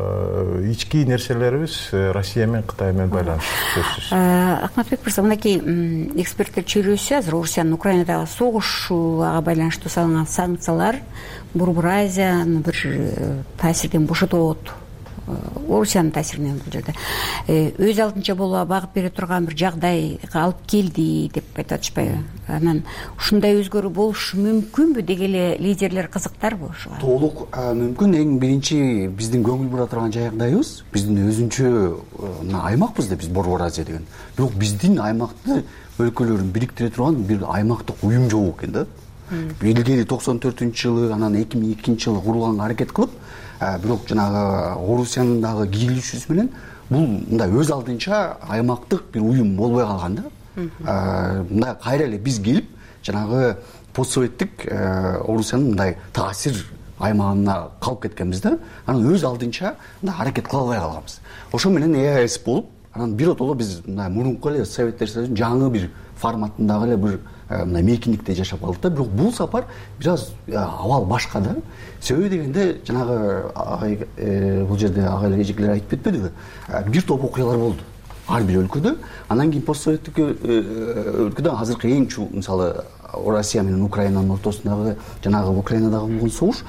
ички нерселерибиз Россия менен Кытай менен байланыштуу. Акматбек мырза, мынакей эксперттер чыйрөөсү азыр Орусиянын Украинадагы согушууга байланыштуу салынган санкциялар Борбор Азияны бир таасирден бошотобойт. Орусиянын таасиринен бул жерде өз алдынча болууга багып бере турган бир жагдайга алып келди деп айтып атышпайбы? Анан ушундай өзгөрүү болушу мүмкүнбү деген эле лидерлер кызыктарбы ошого? Толук мүмкүн. Эң биринчи биздин көңүл бура турган жагдайыбыз, биздин өзүнчө аймакпыз да биз, Борбор Азия деген. Бирок биздин аймакты өлкөлөрүн бириктире турган бир аймактык уюм жок экен да. Илгери токсон төртүнчү жылы, анан эки миң экинчи жылы курулганга аракет кылып, бирок жанагы Орусиянын дагы кийлишүүсү менен бул мындай өз алдынча аймактык бир уюм болбой калган да. Мындай кайра эле биз келип жанагы постсоветтик Орусиянын мындай таасир аймагына калып кеткенбиз да. Анан өз алдынча мындай аракет кыла албай калганбыз. Ошо менен ЭАЭС болуп, анан биротоло биз мындай мурунку эле Советтер Союзунун жаңы бир форматындагы эле бир мындай мейкиндикте жашап калдык да. Бирок бул сапар бир аз абал башка да. Себеби дегенде жанагы бул жерде ага эле эжекелер айтып кетпедиби? Бир топ окуялар болду ар бир өлкөдө. Анан кийин постсоветтик өлкөдө азыркы эң чуу мисалы Россия менен Украинанын ортосундагы жанагы Украинадагы болгон согуш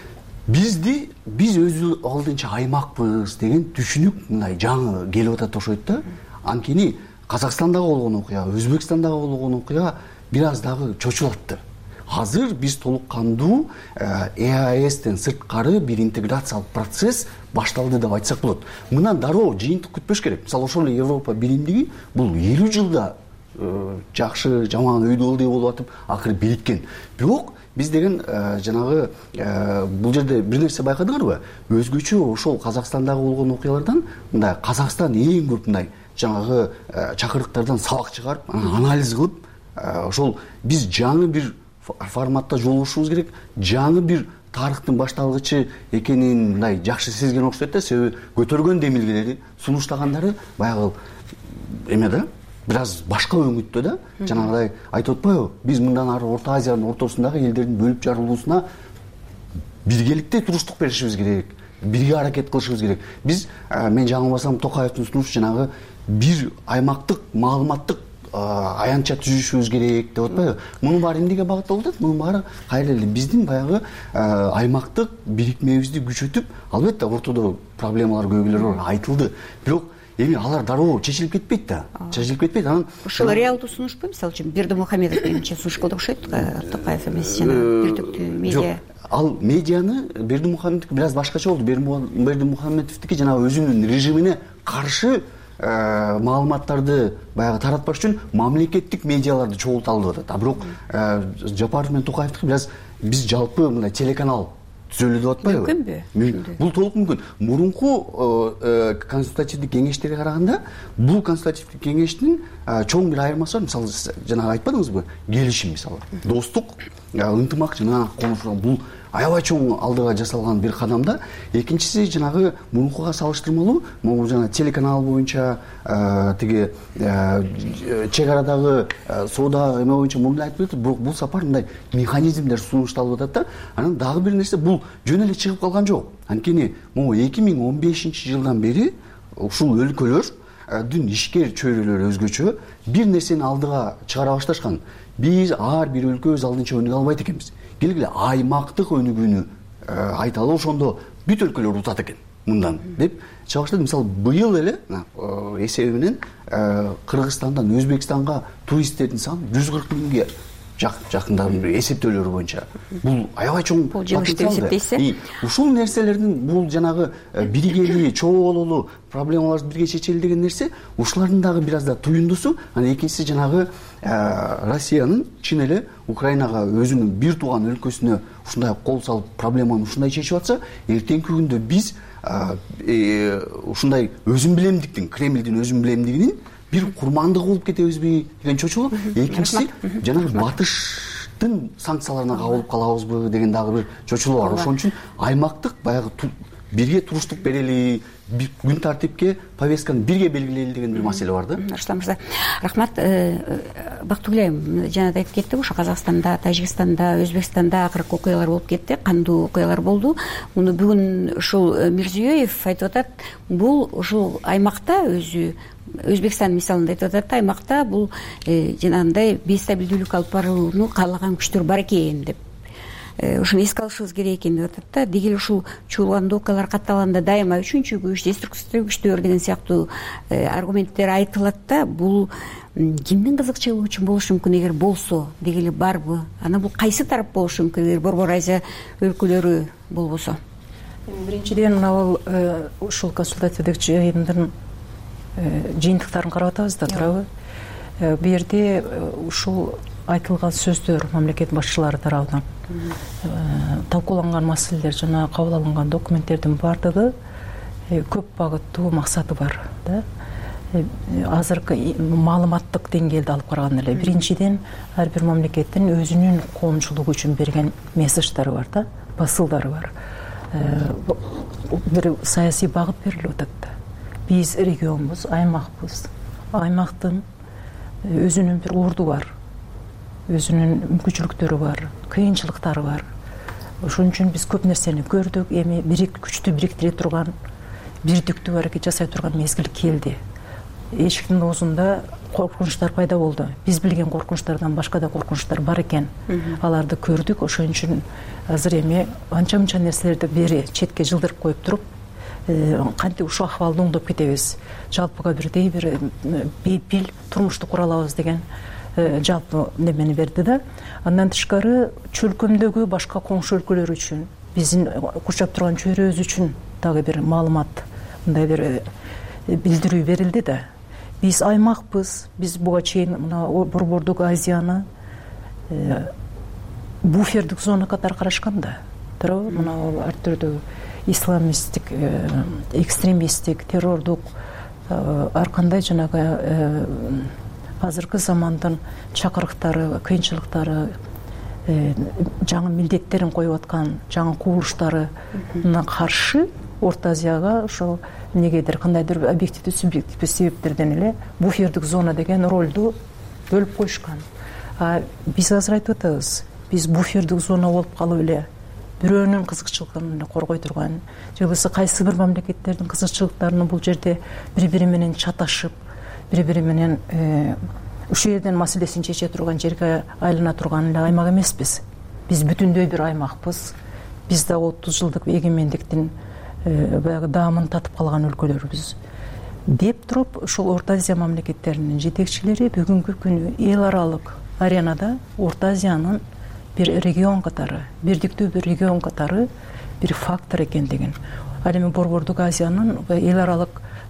бизди биз өз алдынча аймакпыз деген түшүнүк мындай жаңы келип атат окшойт да. Анткени Казакстандагы болгон окуя, Өзбекстандагы болгон окуя бир аз дагы чочулатты. Азыр биз толук кандуу ЭАЭСтен сырткары бир интеграциялык процесс башталды деп айтсак болот. Мындан дароо жыйынтык күтпөш керек. Мисалы ошол эле Европа биримдиги бул элүү жылда жакшы жаман өйдө болду болуп атып, акыры бириккен. Бирок биз деген жанагы бул жерде бир нерсе байкадыңарбы? Өзгөчө ошол Казакстандагы болгон окуялардан мындай Казакстан эң көп мындай жанагы чакырыктардан сабак чыгарып, анализ кылып, ошол биз жаңы бир форматта жолугушубуз керек, жаңы бир тарыхтын башталгычы экенин мындай жакшы сезген окшойт да. Себеби көтөргөн демилгелери, сунуштагандары баягы эме да, бир аз башка өңүттө да. Жанагыдай айтып атпайбы? Биз мындан ары Орто Азиянын ортосундагы элдердин бөлүп жарылуусуна биргеликте туруштук беришибиз керек, бирге аракет кылышыбыз керек. Биз мен жаңылбасам Токаевдин сунушу жанагы бир аймактык маалыматтык аянтча түзүшүбүз керек деп атпайбы? Мунун баары эмнеге багытталып атат? Мунун баары кайра эле биздин баягы аймактык бирикмебизди күчөтүп, албетте ортодо проблемалар көбүлөр бар, айтылды. Бирок эми алар дароо чечилип кетпейт да. Чечилип кетпейт. Анан ошол реалдуу сунушпу? Мисалы үчүн Бердимухамедов менимче сунуш кылды окшойт, Токаев эмес, жана бир түптүү медиа. Ал медианы Бердимухамедов бир аз башкача болду. Бердимухамедовдики жанагы өзүнүн режимине каршы маалыматтарды баягы таратпаш үчүн мамлекеттик медиаларды чогулта алып атат. А бирок Жапаров менен Токаевдики бир аз биз жалпы мындай телеканал түзөлүү деп атпайбы? Мүмкүнбү? Бул толук мүмкүн. Мурунку консультативдик кеңештерге караганда бул консультативдик кеңештин чоң бир айырмасы бар. Мисалы жанагы айтпадыңызбы? Келишим мисалы. Достук, ынтымак жана конушуган бул аябай чоң алдыга жасалган бир кадамда. Экинчиси жанагы мурункуга салыштырмалуу, могу жана телеканал боюнча тиги чек арадагы соода эме боюнча муну айтып жатат, бирок бул сапар мындай механизмдер сунушталып атат да. Анан дагы бир нерсе, бул жөн эле чыгып калган жок. Анткени могу эки миң он бешинчи жылдан бери ушул өлкөлөрдүн ишкер чөйрөлөрү өзгөчө бир нерсени алдыга чыгара башташкан. Биз ар бир өлкө өз алдынча өнүгө албайт экенбиз. Келгиле аймактык өнүгүүнү айталы, ошондо бүт өлкөлөр утат экен мындан деп чыга баштады. Мисалы быйыл эле эсеби менен Кыргызстандан Өзбекстанга туристтердин саны жүз кырк миңге жакында эсептөөлөр боюнча. Бул аябай чоң потенциал. Ушул нерселердин бул жанагы биригелүү, чогуу бололу, проблемаларды бирге чечели деген нерсе, ушулардын дагы бир аз да туюндусу. Анан экинчиси жанагы Россиянын чын эле Украинага өзүнүн бир тууган өлкөсүнө ушундай кол салып проблеманы ушундай чечип атса, эртеңки күндө биз ушундай өзүн билемдиктин, Кремлдин өзүн билемдигинин бир курмандыгы болуп кетебизби деген чочулук. Экинчиси жанагы батыштын санкцияларына кабылып калабызбы деген дагы бир чочулук бар. Ошон үчүн аймактык баягы бирге туруштук берели, күн тартипке повестканы бирге белгилейли деген бир маселе бар да. Руслан мырза, рахмат. Бактыгүл айым жана да айтып кеттик, ошо Казакстанда, Тажикстанда, Өзбекстанда акыркы окуялар болуп кетти, кандуу окуялар болду. Муну бүгүн ушул Мирзиёев айтып атат, бул ушул аймакта өзү Өзбекстан мисалында айтып атат, аймакта бул жанагындай бейстабилдүүлүк алып барууну каалаган күчтөр бар экен деп. Ушуну эске алышыбыз керек экен деп атат да. Деги эле ушул чуулган окуялар катталганда дайыма үчүнчү күч, деструктивдүү күчтөр деген сыяктуу аргументтер айтылат да. Бул кимдин кызыкчылыгы үчүн болушу мүмкүн, эгер болсо, деги эле барбы? Анан бул кайсы тарап болушу мүмкүн, эгер Борбор Азия өлкөлөрү болбосо? Биринчиден бул ушул консультативдик жыйындын жыйынтыктарын карап атабыз да, туурабы? Бу жерде ушул айтылган сөздөр мамлекет башчылары тарабынан талкууланган маселелер жана кабыл алынган документтердин баардыгы көп багыттуу максаты бар да. Азыркы маалыматтык деңгээлде алып караганда эле биринчиден ар бир мамлекеттин өзүнүн коомчулугу үчүн берген месседждары бар да, басылдары бар. Бир саясий багыт берилип атат да. Биз регионбуз, аймакпыз. Аймактын өзүнүн бир орду бар. Өзүнүн мүмкүнчүлүктөрү бар, кыйынчылыктары бар. Ошон үчүн биз көп нерсени көрдүк. Эми бирик күчтү бириктире турган, бирдиктүү аракет жасай турган мезгил келди. Эшиктин оозунда коркунучтар пайда болду. Биз билген коркунучтардан башка да коркунучтар бар экен. Аларды көрдүк. Ошон үчүн азыр эми анча-мынча нерселерди бери четке жылдырып коюп туруп, кантип ушул акыбалды оңдоп кетебиз, жалпыга бирдей бир бейпил турмушту кура алабыз деген жалпы немени берди да. Андан тышкары чөлкөмдөгү башка коңшу өлкөлөр үчүн, биздин курчап турган чөйрөбүз үчүн дагы бир маалымат, мындай бир билдирүү берилди да. Биз аймакпыз, биз буга чейин мына Борбордук Азияны буфердик зона катары карашкан да. Туурабы? Мына ар түрдүү исламисттик, экстремисттик, террордук ар кандай жанагы азыркы замандын чакырыктары, кыйынчылыктары, жаңы милдеттерин коюп аткан жаңы кубулуштарына каршы Орто Азияга ошол эмнегедир кандайдыр объективдүү, субъективдүү себептерден эле буфердик зона деген ролду бөлүп коюшкан. А биз азыр айтып атабыз, биз буфердик зона болуп калып эле бирөөнүн кызыкчылыгын коргой турган, же болбосо кайсы бир мамлекеттердин кызыкчылыктарını бул жерде бири-бири менен чаташып, бири-бири менен ушул жерден маселесин чече турган жерге айлана турган эле аймак эмеспиз. Биз бүтүндөй бир аймакпыз. Биз да отуз жылдык эгемендиктин баягы даамын татып калган өлкөлөрбүз деп туруп, ушул Орто Азия мамлекеттеринин жетекчилери бүгүнкү күнү эл аралык аренада Орто Азиянын бир регион катары, бирдиктүү бир регион катары бир фактор экендигин, ал эми Борбордук Азиянын эл аралык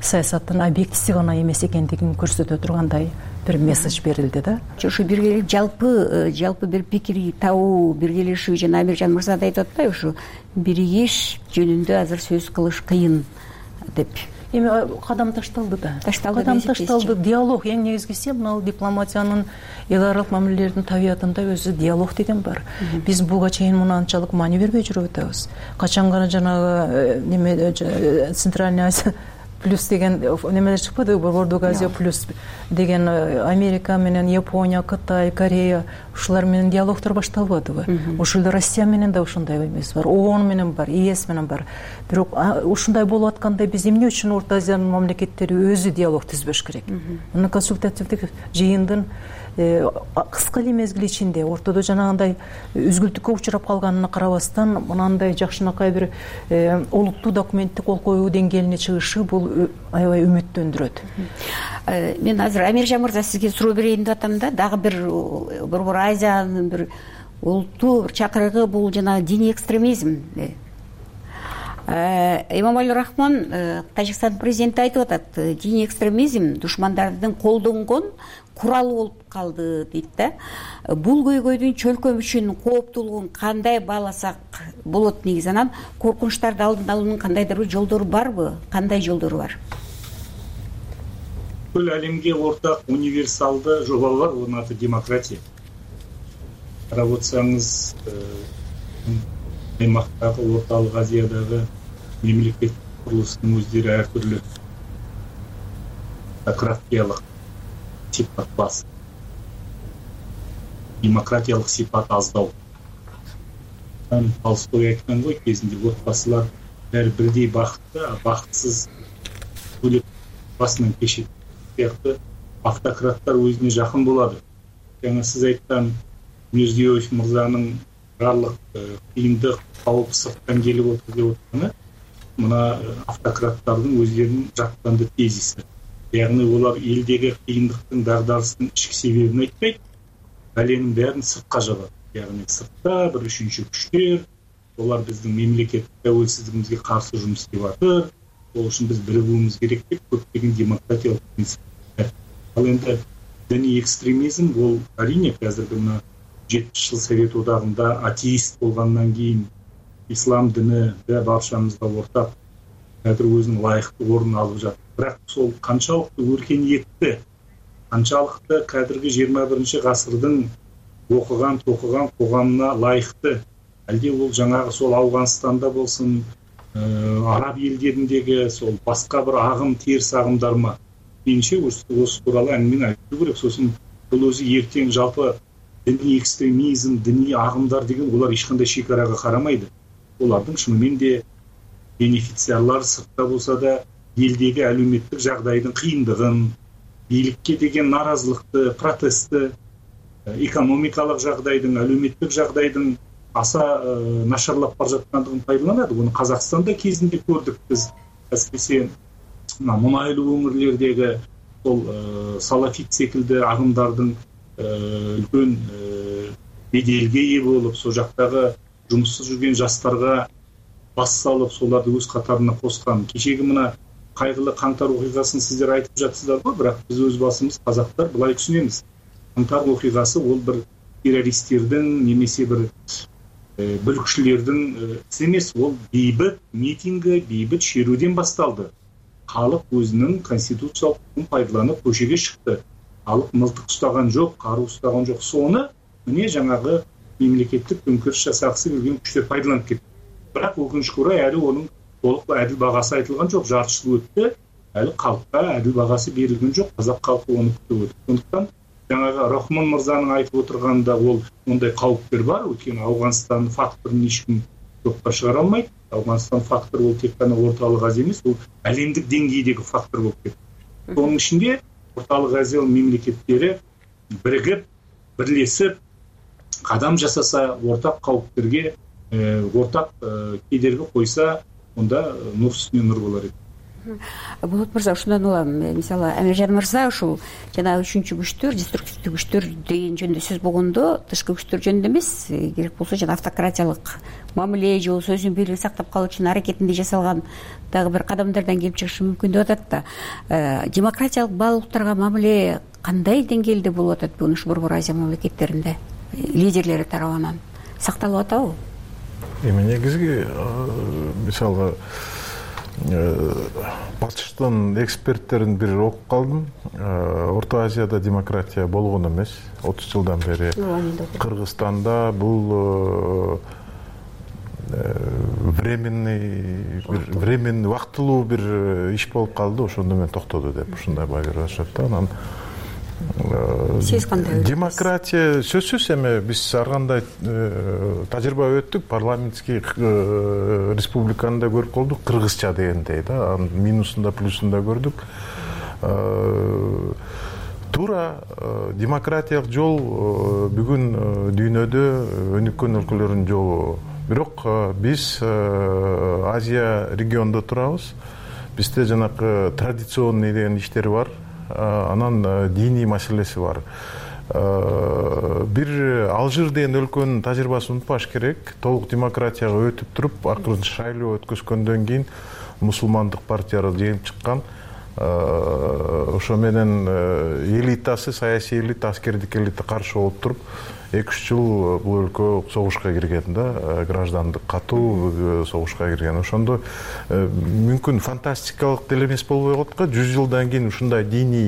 саясаттын объективдүү гана эмес экендигин көрсөтө тургандай бир месседж берилди да. Ошо биргелик жалпы жалпы бир пикир табуу, биргелешүү жана Амиржан мырза да айтып атпайбы, ушу биригиш жөнүндө азыр сөз кылыш кыйын деп. Эми кадам ташталды да. Ташталды. Кадам ташталды. Диалог эң негизгиси мына дипломатиянын эл аралык мамилелердин табиятында өзү диалог деген бар. Биз буга чейин муну анчалык маани бербей жүрүп атабыз. Качан гана жанагы неме Центральный Азия плюс деген немелер чыкпады, Борбордук Азия плюс деген Америка менен Япония, Кытай, Корея ушулар менен диалогдор башталбадыбы? Ошол эле Россия менен да ушундай эмес бар, ООН менен бар, ЕС менен бар. Бирок ушундай болуп атканда биз эмне үчүн Орто Азиянын мамлекеттери өзү диалог түзбөш керек? Мына консультативдик жыйындын кыска эле мезгил ичинде ортодо жанагындай үзгүлтүккө учурап калганына карабастан мынандай жакшынакай бир олуттуу документти кол коюу деңгээлине чыгышы бул аябай үмүттөндүрөт. Мен азыр Амиржан мырза сизге суроо берейин деп атам да, дагы бир Борбор Азиянын бир олуттуу бир чакырыгы бул жана диний экстремизм. Эмомали Рахмон, Тажикстан президенти айтып атат, диний экстремизм душмандардын колдонгон куралы болуп калды дейт да. Бул көйгөйдүн чөлкөм үчүн кооптуулугун кандай бааласак болот негизи? Анан коркунучтарды алдын алуунун кандайдыр бир жолдору барбы? Кандай жолдору бар? Бүл әлемге ортак универсалды жоба бар, онун аты демократия. Карап отсаңыз, аймактагы Орталык Азиядагы мемлекет курулушунун өздөрү ар түрлүү демократиялык сипат бас. Демократиялык сипат аздау. Толстой айткан ғой, кезинде отбасылар бәрі бірдей бақытты, а бақытсыз бөлек басынан кешеді. Сияқты автократтар өзіне жақын болады. Жаңа сіз айтқан Мирзиёев мырзаның барлық қиындық, қауіп сырттан келіп отыр деп отырғаны, мына автократтардың өздерінің жақтанды тезисі. Яғни олар елдегі қиындықтың, дағдарыстың ішкі себебін айтпайды, бәленің бәрін сыртқа жабады. Яғни сыртта бір үшінші күштер, олар біздің мемлекет тәуелсіздігімізге қарсы жұмыс істеп жатыр. Ол үшін біз бірігуіміз керек деп көптеген демократиялық принциптер. Ал енді діни экстремизм ол әрине қазіргі мына жетпіс жыл Совет одағында атеист болғаннан кейін ислам діні де баршамызға ортақ қазір өзінің лайықты орнын алып жатыр. Бірақ сол қаншалықты өркениетті, қаншалықты қазіргі жиырма бірінші ғасырдың оқыған, тоқыған қоғамына лайықты, әлде ол жаңағы сол Ауғанстанда болсын, араб елдеріндегі сол басқа бір ағым, теріс ағымдар ма? Меніңше осы туралы әңгімені айту керек. Сосын бұл өзі ертең жалпы діни экстремизм, діни ағымдар деген олар ешқандай шекараға қарамайды. Олардың шынымен де бенефициарлар сыртта болса да елдегі әлеуметтік жағдайдың қиындығын, билікке деген наразылықты, протесті, экономикалық жағдайдың, әлеуметтік жағдайдың аса нашарлап бара жатқандығын пайдаланады. Оны Қазақстанда кезінде көрдік біз. Әсіресе мұнайлы өңірлердегі сол салафит секілді ағымдардың үлкен беделге ие болып, сол жақтағы жұмыссыз жүрген жастарға бас салып, соларды өз қатарына қосқан. Кешегі мына қайғылы қаңтар оқиғасын сіздер айтып жатсыздар ғой, бірақ біз өз басымыз қазақтар былай түсінеміз. Қаңтар оқиғасы ол бір террористердің немесе бір бүлікшілердің ісі емес, ол бейбіт митингі, бейбіт шеруден басталды. Халық өзінің конституциялық құқығын пайдаланып көшеге шықты. Халық мылтық ұстаған жоқ, қару ұстаған жоқ. Соны міне жаңағы мемлекеттік төңкеріс жасағысы келген күштер пайдаланып кетті. Бірақ өкінішке орай әлі оның толық әділ бағасы айтылған жоқ. Жарты жыл өтті, әлі халыққа әділ бағасы берілген жоқ. Қазақ халқы оны күтіп отыр. Сондықтан жаңағы Рахмон мырзаның айтып отырғанда ол ондай қауіптер бар. Өйткені Ауғанстан факторын ешкім жоққа шығара алмайды. Ауғанстан фактор ол тек қана Орталық Азия емес, ол әлемдік деңгейдегі фактор болып кетті. Соның ішінде Орталық Азия мемлекеттері бірігіп, бірлесіп, қадам жасаса, ортақ қауіптерге, ортақ кедергі қойса, онда нұр үстіне нұр болар еді. болот мырза, ушундан улам, мисалы Амиржан мырза ушул жанагы үчүнчү күчтөр, деструктивдүү күчтөр деген жөнүндө сөз болгондо, тышкы күчтөр жөнүндө эмес, керек болсо жана автократиялык мамиле же болбосо өзүнүн бийлигин сактап калуу үчүн аракетинде жасалган дагы бир кадамдардан келип чыгышы мүмкүн деп атат да. Демократиялык баалуулуктарга мамиле кандай деңгээлде болуп атат бүгүн ушу Борбор Азия мамлекеттеринде лидерлери тарабынан сакталып атабы? Эми негизги мисалы батыштын эксперттерин бир окуп калдым. Орто Азияда демократия болгон эмес. отуз жылдан бери Кыргызстанда бул временный временный вактылуу бир иш болуп калды, ошондо менен токтоду деп ушундай баа берип атышат да. Анан сиз кандай? Демократия сөзсүз эми биз ар кандай тажрыйба өттүк, парламентский республиканы да көрүп болдук, кыргызча дегендей да, анын минусун да плюсун да көрдүк. Туура демократиялык жол бүгүн дүйнөдө өнүккөн өлкөлөрдүн жолу. Бирок биз Азия регионунда турабыз. Бизде жанакы традиционный деген иштер бар. Анан диний маселеси бар. Бир Алжир деген өлкөнүн тажрыйбасын унутпаш керек. Толук демократияга өтүп туруп, акырын шайлоо өткөзгөндөн кийин мусулмандык партиялар жеңип чыккан. Ошо менен элитасы, саясий элита, аскердик элита каршы болуп туруп, эки үч жыл бул өлкө согушка кирген да, граждандык катуу согушка кирген. Ошондо мүмкүн фантастикалык деле эмес болбой калат го. жүз жылдан кийин ушундай диний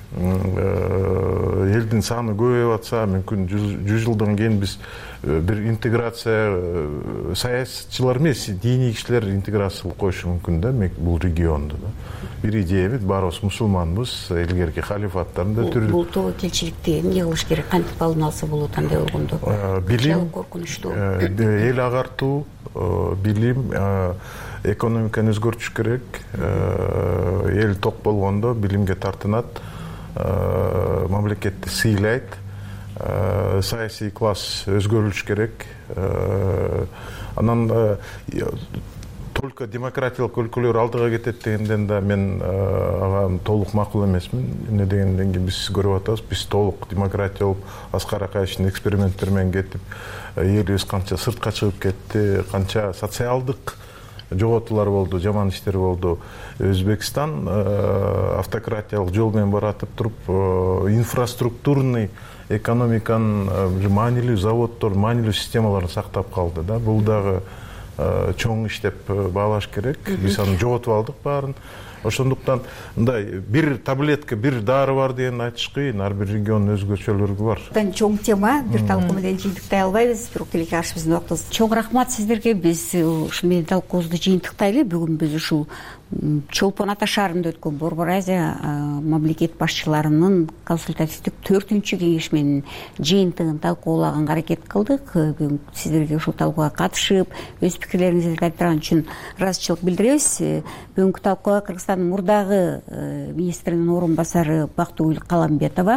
элдин саны көбөйүп атса, мүмкүн жүз жылдан кийин биз бир интеграция саясатчылар эмес, диний кишилер интеграция кылып коюшу мүмкүн да бул регионду да. Бир идеябыз, баарыбыз мусулманбыз, илгерки халифаттарын да түрдүк. Бул тобокелчиликти эмне кылыш керек, кантип алдын алса болот андай болгондо? Билим, коркунучтуу. Эл агартуу, билим, экономиканы өзгөртүш керек. Эл ток болгондо билимге тартынат, мамлекетти сыйлайт, саясий класс өзгөрүлүш керек. Анан только демократиялык өлкөлөр алдыга кетет дегенден да мен ага толук макул эмесмин. Эмне дегенден кийин биз көрүп атабыз, биз толук демократия болуп, Аскар Акаевичтин эксперименттери менен кетип, элибиз канча сыртка чыгып кетти, канча социалдык жоготуулар болду, жаман иштер болду. Өзбекстан автократиялык жол менен баратып туруп, инфраструктурный экономиканын маанилүү заводдор, маанилүү системаларын сактап калды да. Бул дагы чоң иш деп баалаш керек. Биз аны жоготуп алдык баарын. Ошондуктан мындай бир таблетка, бир дары бар деген айтыш кыйын. Ар бир региондун өзгөчөлүгү бар. Чоң тема, бир талкуу менен жыйынтыктай албайбыз. Бирок тилекке каршы биздин убактыбыз. Чоң рахмат сиздерге. Биз ушу менен талкуубузду жыйынтыктайлы. Бүгүн биз ушул Чолпон Ата шаарында өткөн Борбор Азия мамлекет башчыларынын консультативдик төртүнчү кеңеш менен жыйынтыгын талкуулаганга аракет кылдык. Бүгүн сиздерге ушул талкууга катышып, өз пикирлериңизди айтырган үчүн ыраазычылык билдиребиз. Бүгүнкү талкууга Кыргызстандын мурдагы министринин орун басары Бактыгүл Каламбетова,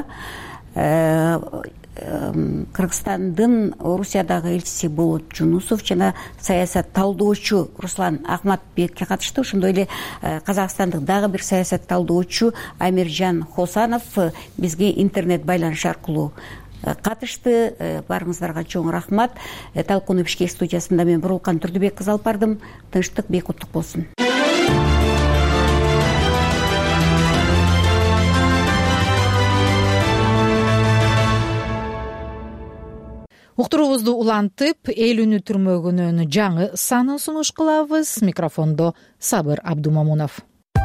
Кыргызстандын Орусиядагы элчиси Болот Жунусов жана саясат талдоочу Руслан Ахматбекке катышты. Ошондой эле казакстандык дагы бир саясат талдоочу Амиржан Хосанов бизге интернет байланыш аркылуу катышты. Баарыңыздарга чоң рахмат. Талкууну Бишкек студиясында мен Бурулкан Турдубек кызы алып бардым. Тынчтык, бейкуттук болсун. Уктуруубузду улантып, эл үнү түрмөгүнүн жаңы санын сунуш кылабыз. Микрофондо Сабыр Абдумамунов.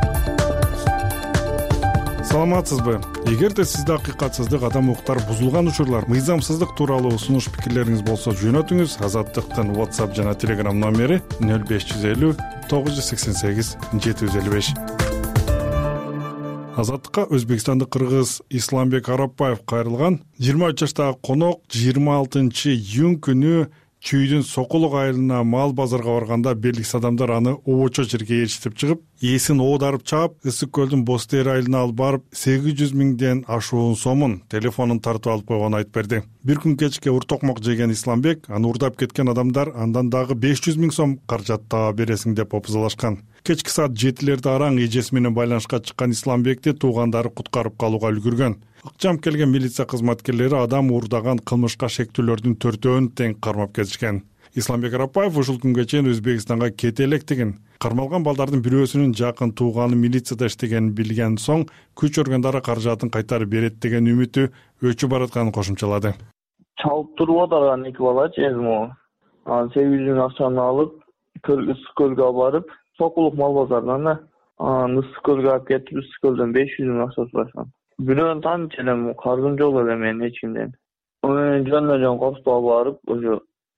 Саламатсызбы? Эгерде сизде акыйкатсыздык, адам укуктар бузулган учурлар, мыйзамсыздык тууралуу сунуш пикирлериңиз болсо жөнөтүңүз. Азаттыктын WhatsApp жана Telegram номери нөл беш жүз элүү тогуз жүз сексен сегиз жети жүз элүү беш. Азаттыкка өзбекстандык кыргыз Исламбек Арапбаев кайрылган. жыйырма үч жаштагы конок жыйырма алтынчы июнь күнү Чүйдүн Сокулук айылына мал базарга барганда белгисиз адамдар аны обочо жерге ээрчитип чыгып, ээсин оодарып чаап ысык көлдүн Бостер айылына алып барып сегиз жүз миңден ашуун сомун телефонун тартып алып койгонун айтып берди. Бир күн кечке уртокмок жеген Исламбек аны урдап кеткен адамдар андан дагы беш жүз миң сом каражат таба бересиң деп опузалашкан. Кечки саат жетилерде араң эжеси менен байланышка чыккан Исламбекти туугандары куткарып калууга үлгүргөн. Ыкчам келген милиция кызматкерлери адам уурдаган кылмышка шектүүлөрдүн төртөөнү тең кармап кетишкен. Исламбек Арапбаев ушул күнгө чейин Өзбекстанга кете электигин, кармалган балдардын бирөөсүнүн жакын тууганы милицияда иштегенин билген соң күч органдары каражатын кайтарып берет деген үмүтү өчүп баратканын кошумчалады. Чалып туруп атаган эки балачы эми анан сегиз жүз миң акчаны алып Ысык көлгө барып, Сокулук мал базарынан анан Ысык көлгө алып кетип, Ысык көлдөн беш жүз миң акча сурашкан. Бирөөнү тааныч элем, карзым жок эле менин эч кимден. Мен жөн-жөн костуга барып, ошо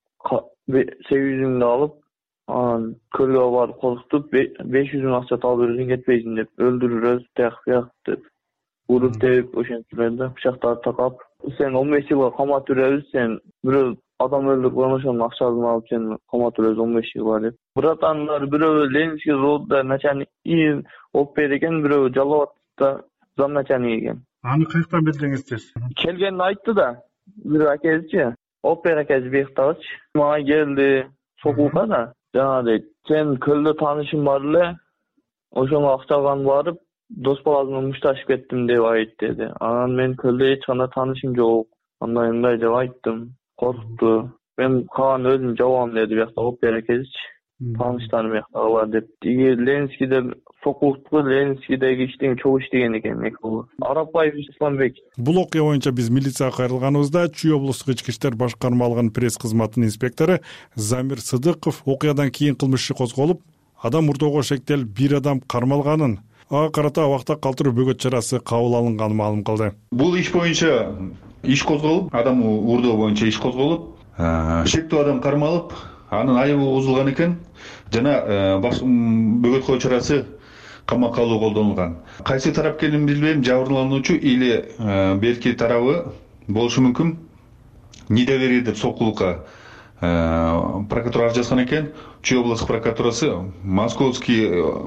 сегиз жүз миңди алып, анан көлгө барып коркутуп, беш жүз миң акча табып берсең кетпейсиң деп, öldүрүрөбүз, тияк бияк деп, уруп деп ошентип эле пычактарды такап, сен он беш жылга камап беребиз, сен бирөө адам өлтүрүп койгон ошонун акчасын алып сен камап беребиз он беш жылга деп. Братандар бирөө Ленинский заводда начальник болуп берди экен, бирөө Жалалабадта зам начальник экен. Аны каяктан билдиңиз? Келгенин айтты да, бирөө акезичи, Опер акези бейктагычы. Мага келди, Сокулукка да. Жана дейт, сен көлдө таанышың бар эле, ошого акчадан барып, дос баласына мушташып кеттим деп айт деди. Анан мен көлдө эч кандай таанышым жок. Андай мындай деп айттым. Коркту. Мен калган өзүм жабам деди биякта Опер акезичи. Тааныштарым биякта бар деп. Тиги Ленинскийде Сокулукту Ленинскийдеги иштеген чогуу иштеген экен экөө. Арапбаев Исламбек. Бул окуя боюнча биз милицияга кайрылганыбызда Чүй облустук ички иштер башкармалыгынын пресс кызматынын инспектору Замир Сыдыков окуядан кийин кылмыш иши козголуп, адам мурдоого шектелип бир адам кармалганын, ага карата абакта калтыруу бөгөт чарасы кабыл алынганын маалым кылды. Бул иш боюнча иш козголуп, адам уурдоо боюнча иш козголуп, шектүү адам кармалып, анын айыбы бузулган экен жана бөгөт коо чарасы камакка алуу колдонулган. Кайсы тарап экенин билбейм, жабырлануучу или берки тарабы болушу мүмкүн. Недоверие деп Сокулукка прокуратура арыз жазган экен. Чүй областык прокуратурасы Московский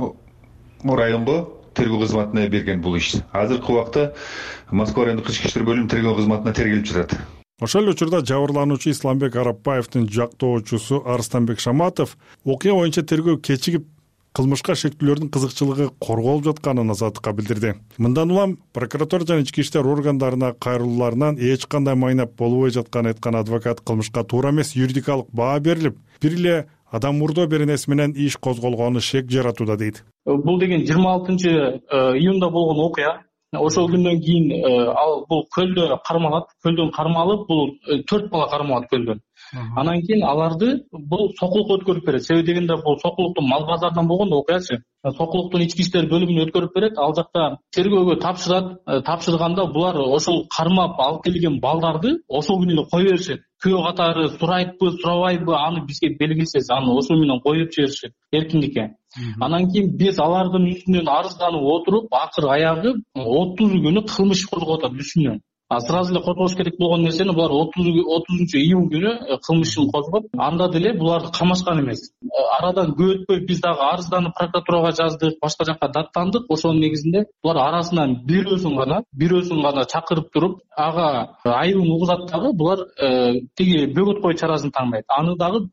районго тергөө кызматына берген бул иш. Азыркы убакта Москва райондук ички иштер бөлүмү тергөө кызматына тергелип жатат. Ошол учурда жабырлануучу Исламбек Арапбаевдин жактоочусу Арыстанбек Шаматов окуя боюнча тергөө кечигип кылмышка шектүүлөрдүн кызыкчылыгы корголуп жатканын Азаттыкка билдирди. Мындан улам прокуратура жана ички иштер органдарына кайрылууларынан эч кандай майнап болбой жатканын айткан адвокат кылмышка туура эмес юридикалык баа берилип, бир эле адам мурдоо беренеси менен иш козголгону шек жаратууда дейт. Бул деген жыйырма алтынчы июнда болгон окуя. Ошол күндөн кийин ал бул көлдө кармалат, көлдөн кармалып, бул төрт бала кармалат көлдөн. Анан кийин аларды бул Сокулукка өткөрүп берет. Себеби дегенде бул Сокулуктун мал базарынан болгон окуячы. Сокулуктун ички иштер бөлүмүнө өткөрүп берет. Ал жакта тергөөгө тапшырат. Тапшырганда булар ошол кармап алып келген балдарды ошол күнү эле кое беришет. Күйөө катары сурайтпы, сурабайбы, аны бизге белгисиз, аны ошол менен коюп жиберишет эркиндикке. Анан кийин биз алардын үстүнөн арызданып отуруп, акыр аягы отуз күнү кылмыш козгоп атат үстүнөн. А сразу эле козгош керек болгон нерсени булар отузунчу июнь күнү кылмышын козгоп, анда деле буларды камашкан эмес. Арадан көп өтпөй биз дагы арызданып прокуратурага жаздык, башка жакка даттандык. Ошонун негизинде булар арасынан бирөөсүн гана, бирөөсүн гана чакырып туруп, ага айыбын угузат дагы булар тиги бөгөт коо чарасын таңдайт. Аны дагы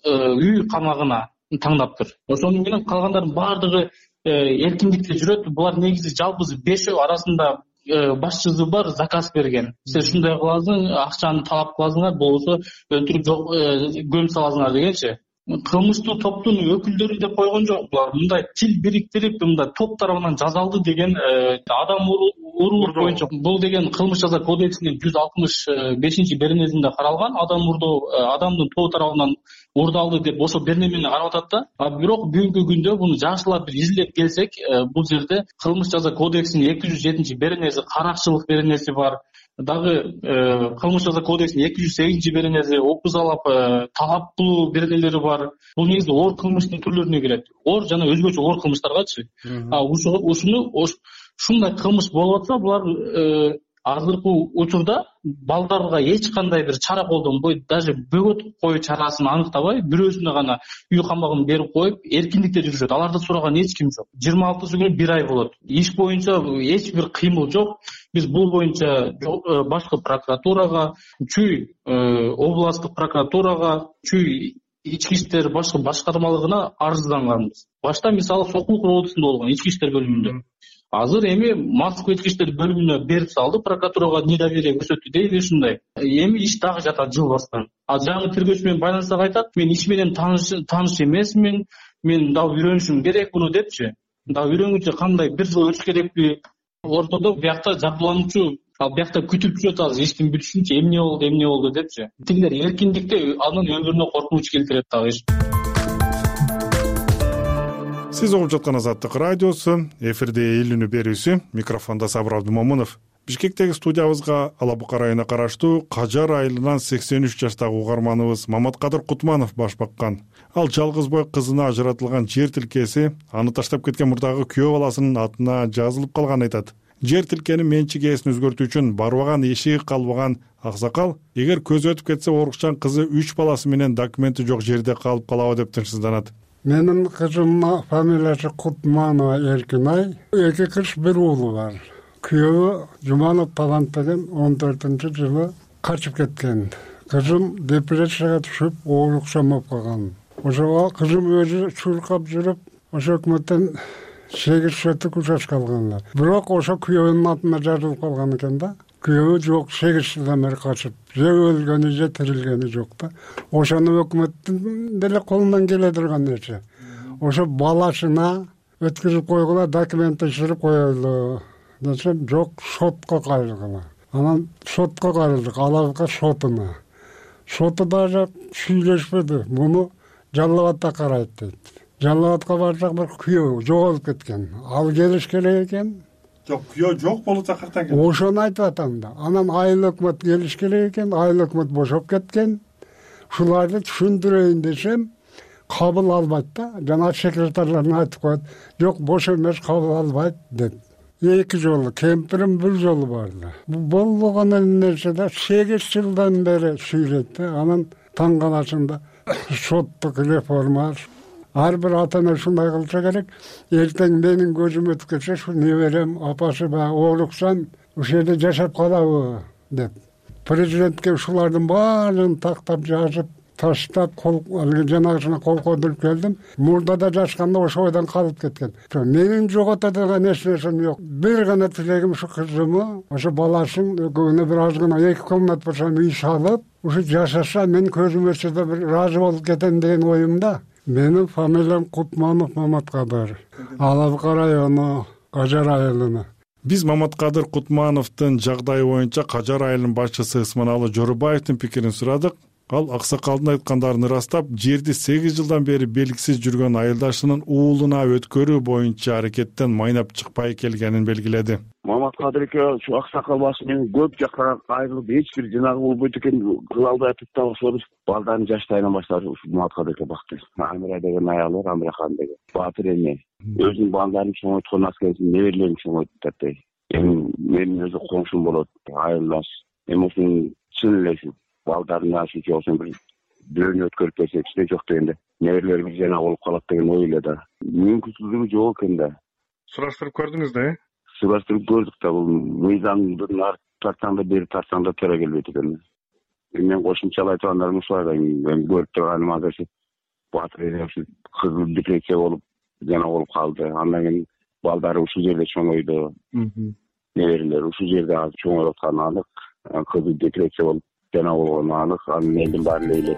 үй камагына таңдаптыр. Ошону менен калгандардын баардыгы эркиндикте жүрөт. Булар негизи жалпысы бешөө арасында башчысы бар, заказ берген. Сен шундай кыласың, акчаны талап кыласыңар, болбосо өлтүрүп көмүп саласыңар дегенчи. Кылмыштуу топтун өкүлдөрү деп койгон жок. Булар мындай тил бириктирип, мындай топ тарабынан жазалды деген адам уруулук боюнча. Бул деген кылмыш жаза кодексинин жүз алтымыш бешинчи беренесинде каралган. Адам мурдоо адамдын тобу тарабынан урдалды деп ошо беренемени карап атат да. А бирок бүгүнкү күндө буну жакшылап бир изилдеп келсек, бул жерде кылмыш жаза кодексинин эки жүз жетинчи беренеси каракчылык беренеси бар. Дагы кылмыш жаза кодексинин эки жүз сегизинчи беренеси опузалап талап кылуу беренелери бар. Бул негизи оор кылмыштын түрлөрүнө кирет. Оор жана өзгөчө оор кылмыштаргачы. А ушуну ушундай кылмыш болуп атса, булар азыркы учурда балдарга эч кандай бир чара колдонбой, даже бөгөт кою чарасын аныктабай, бирөөсүнө гана үй камагын берип коюп, эркиндикте жүрүшөт. Аларды сураган эч ким жок. жыйырма алтысы күнү бир ай болот. Иш боюнча эч бир кыймыл жок. Биз бул боюнча башкы прокуратурага, Чүй областтык прокуратурага, Чүй ички иштер башкы башкармалыгына арызданганбыз. Башта мисалы Сокулук роодусунда болгон ички иштер бөлүмүндө. Азыр эми Москва ички иштер бөлүмүнө берип салды, прокуратурага недоверие көрсөттү дейли ушундай. Эми иш дагы жатат жыл баскан. А жаңы тергөөчү менен байланышсак айтат, мен иш менен тааныш тааныш эмесмин, мен дагы үйрөнүшүм керек буну депчи. Дагы үйрөнгүчө кандай бир жыл өтүш керекпи? Ортодо биякта жабырлануучу, ал биякта күтүп жүрөт азыр иштин бүтүшүнчү, эмне болду, эмне болду депчи. Тигилер эркиндикте анын өмүрүнө коркунуч келтирет дагы иш. Сиз угуп жаткан Азаттык радиосу, эфирде элүүнү берүүсү, микрофондо Сабыр Абдымомунов. Бишкектеги студиябызга Ала Бука районуна караштуу Кажар айылынан сексен үч жаштагы угарманыбыз Маматкадыр Кутманов баш баккан. Ал жалгыз бой кызына ажыратылган жер тилкеси аны таштап кеткен мурдагы күйөө баласынын атына жазылып калганын айтат. Жер тилкенин менчик ээсин өзгөртүү үчүн барбаган эшиги калбаган аксакал, эгер көзү өтүп кетсе орукчан кызы үч баласы менен документи жок жерде калып калабы деп тынчсызданат. Менин кызымдын фамилиясы Кутманова Эркинай. Эки кыз бир уулу бар. Күйөөү Жуманов Талант деген он төртүнчү жылы качып кеткен. Кызым депрессияга түшүп, ооруксан болуп калган. Ошого кызым өзү чуркап жүрүп, ошо өкмөттөн сегиз сотук участка алгандар. Бирок ошо күйөөөнүн атына жазылып калган экен да. Күйөө жок, сегиз жылдан бери качып. Же өлгөнү, же тирилгени жок да. Ошону өкмөттүн деле колунан келе турган нерсе. Ошо баласына өткүзүп койгула, документ текшерип коелу десем, жок, сотко кайрылгыла. Анан сотко кайрылдык, Алабука сотуна. Соту дагы сүйлөшпөдү. Муну Жалал абадта карайт дейт. Жалал абадка барсак, бир күйөө жоголуп кеткен. Ал келиш керек экен. Жок, күйөө жок болупса кактан келди? Ошону айтып атам да. Анан айыл өкмөт келиш керек экен, айыл өкмөт бошоп кеткен. Шуларды түшүндүрөйүн десем, кабыл албайт да. Жана секретарларына айтып коет, жок, бош эмес, кабыл албайт деп. Эки жолу, кемпирим бир жолу барды. Болбогон нерсе да сегиз жылдан бери сүйлөйт да. Анан таң каласында соттук реформа. Ар бир ата ана ушундай кылса керек. Эртең менин көзүм өтүп кетсе, ушу неберем, апасы баягы ооруксан, ушул жерде жашап калабы деп. Президентке ушулардын баарын тактап жазып, таштап, кол жанагысына кол койдуруп келдим. Мурда да жазганда ошо ойдон калып кеткен. Менин жогото деген эч нерсем жок. Бир гана тилегим ушу кызымы, ошо баласын экөөнө бир аз гана эки комнат болсо үй салып, ушу жашаса мен көзүм өтсө да бир ыраазы болуп кетем деген оюмда. Менин фамилиям Кутманов Маматкадыр. Алабука району, Кажар айылына. Биз Маматкадыр Кутмановдун жагдайы боюнча Кажар айылынын башчысы Ысманалы Жорубаевдин пикирин сурадык. Ал аксакалдын айткандарын ырастап, жерди сегиз жылдан бери белгисиз жүргөн айылдашынын уулуна өткөрүү боюнча аракеттен майнап чыкпай келгенин белгиледи. Маматкадыр эке ушу аксакал башы менен көп жакка кайрылып, эч бир жанагы болбойт экен, кыла албай атып да ошол балдарын жаштайынан баштап ушу Маматкадыр эке бакты. Амира деген аялы, Амирахан деген баатыр эне. Өзүнүн балдарын чоңойткон аскерсин, неберелерин чоңойтуп атты. Эми менин өзү коңшум болот, айылдаш. Эми ушунун чын элеси балдарына ушунча болсо бир бирөөнү өткөрүп берсекчи жок дегенде неберелер бир жана болуп калат деген ой эле да. Мүмкүнчүлүгү жок экен да. Сураштырып көрдүңүз да, э? Сураштырып көрдүк да, бул мыйзамдын арты тартсаң да бери тартсаң да туура келбейт экен. Мен кошумчалай тургандарым ушулай да, мен көрүп турганым азыр баатыр эне ушу кызы депрессия болуп жана болуп калды. Андан кийин балдары ушул жерде чоңойду. Неберелер ушул жерде азыр чоңоюп атканы анык. Кызы депрессия болуп жана болгону анык. Анын элдин баары эле.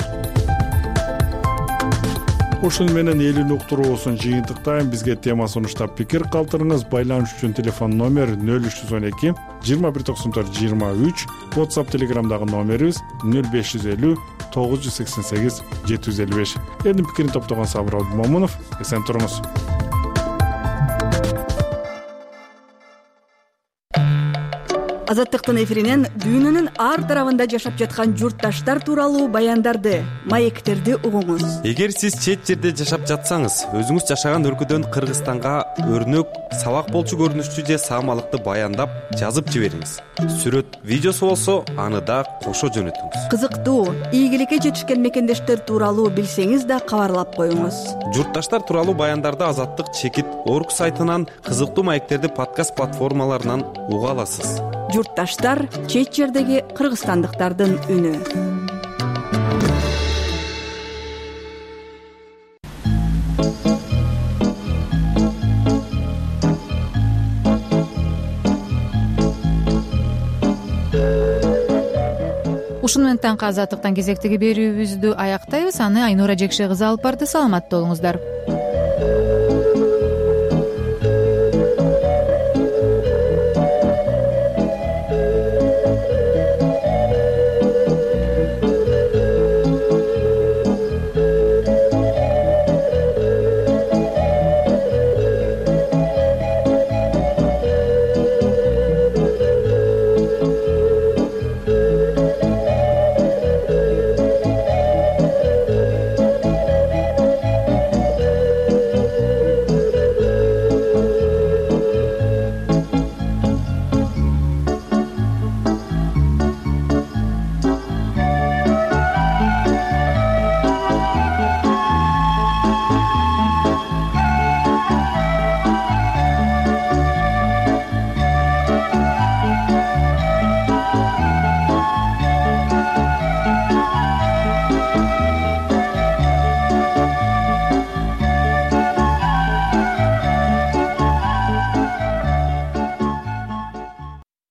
Ушун менен элүүнү уктуруусун жыйынтыктайм. Бизге тема сунуштап пикир калтырыңыз. Байланыш үчүн телефон номер нөл үч жүз он эки жыйырма бир токсон төрт жыйырма үч. WhatsApp Telegramдагы номерибиз нөл беш жүз элүү тогуз жүз сексен сегиз жети жүз элүү беш. Элдин пикирин топтогон Сабыр Абдымомунов. Эсен туруңуз. Азаттыктын эфиринен дүйнөнүн ар тарабында жашап жаткан журтташтар тууралуу баяндарды, маектерди угуңуз. Эгер сиз чет жерде жашап жатсаңыз, өзүңүз жашаган өлкөдөн Кыргызстанга өрнөк, сабак болчу көрүнүштүү же саамалыкты баяндап жазып жибериңиз. Сүрөт, видеосу болсо, аны да кошо жөнөтүңүз. Кызыктуу, ийгиликке жетишкен мекендештер тууралуу билсеңиз да кабарлап коюңуз. Журтташтар тууралуу баяндарды Азаттык чекит орг сайтынан, кызыктуу маектерди подкаст платформаларынан уга аласыз. Журтташтар — чет жердеги кыргызстандыктардын үнү. Ушуну менен таңкы Азаттыктан кезектеги берүүбүздү аяктайбыз. Аны Айнура Жекше кызы алып барды. Саламатта болуңуздар.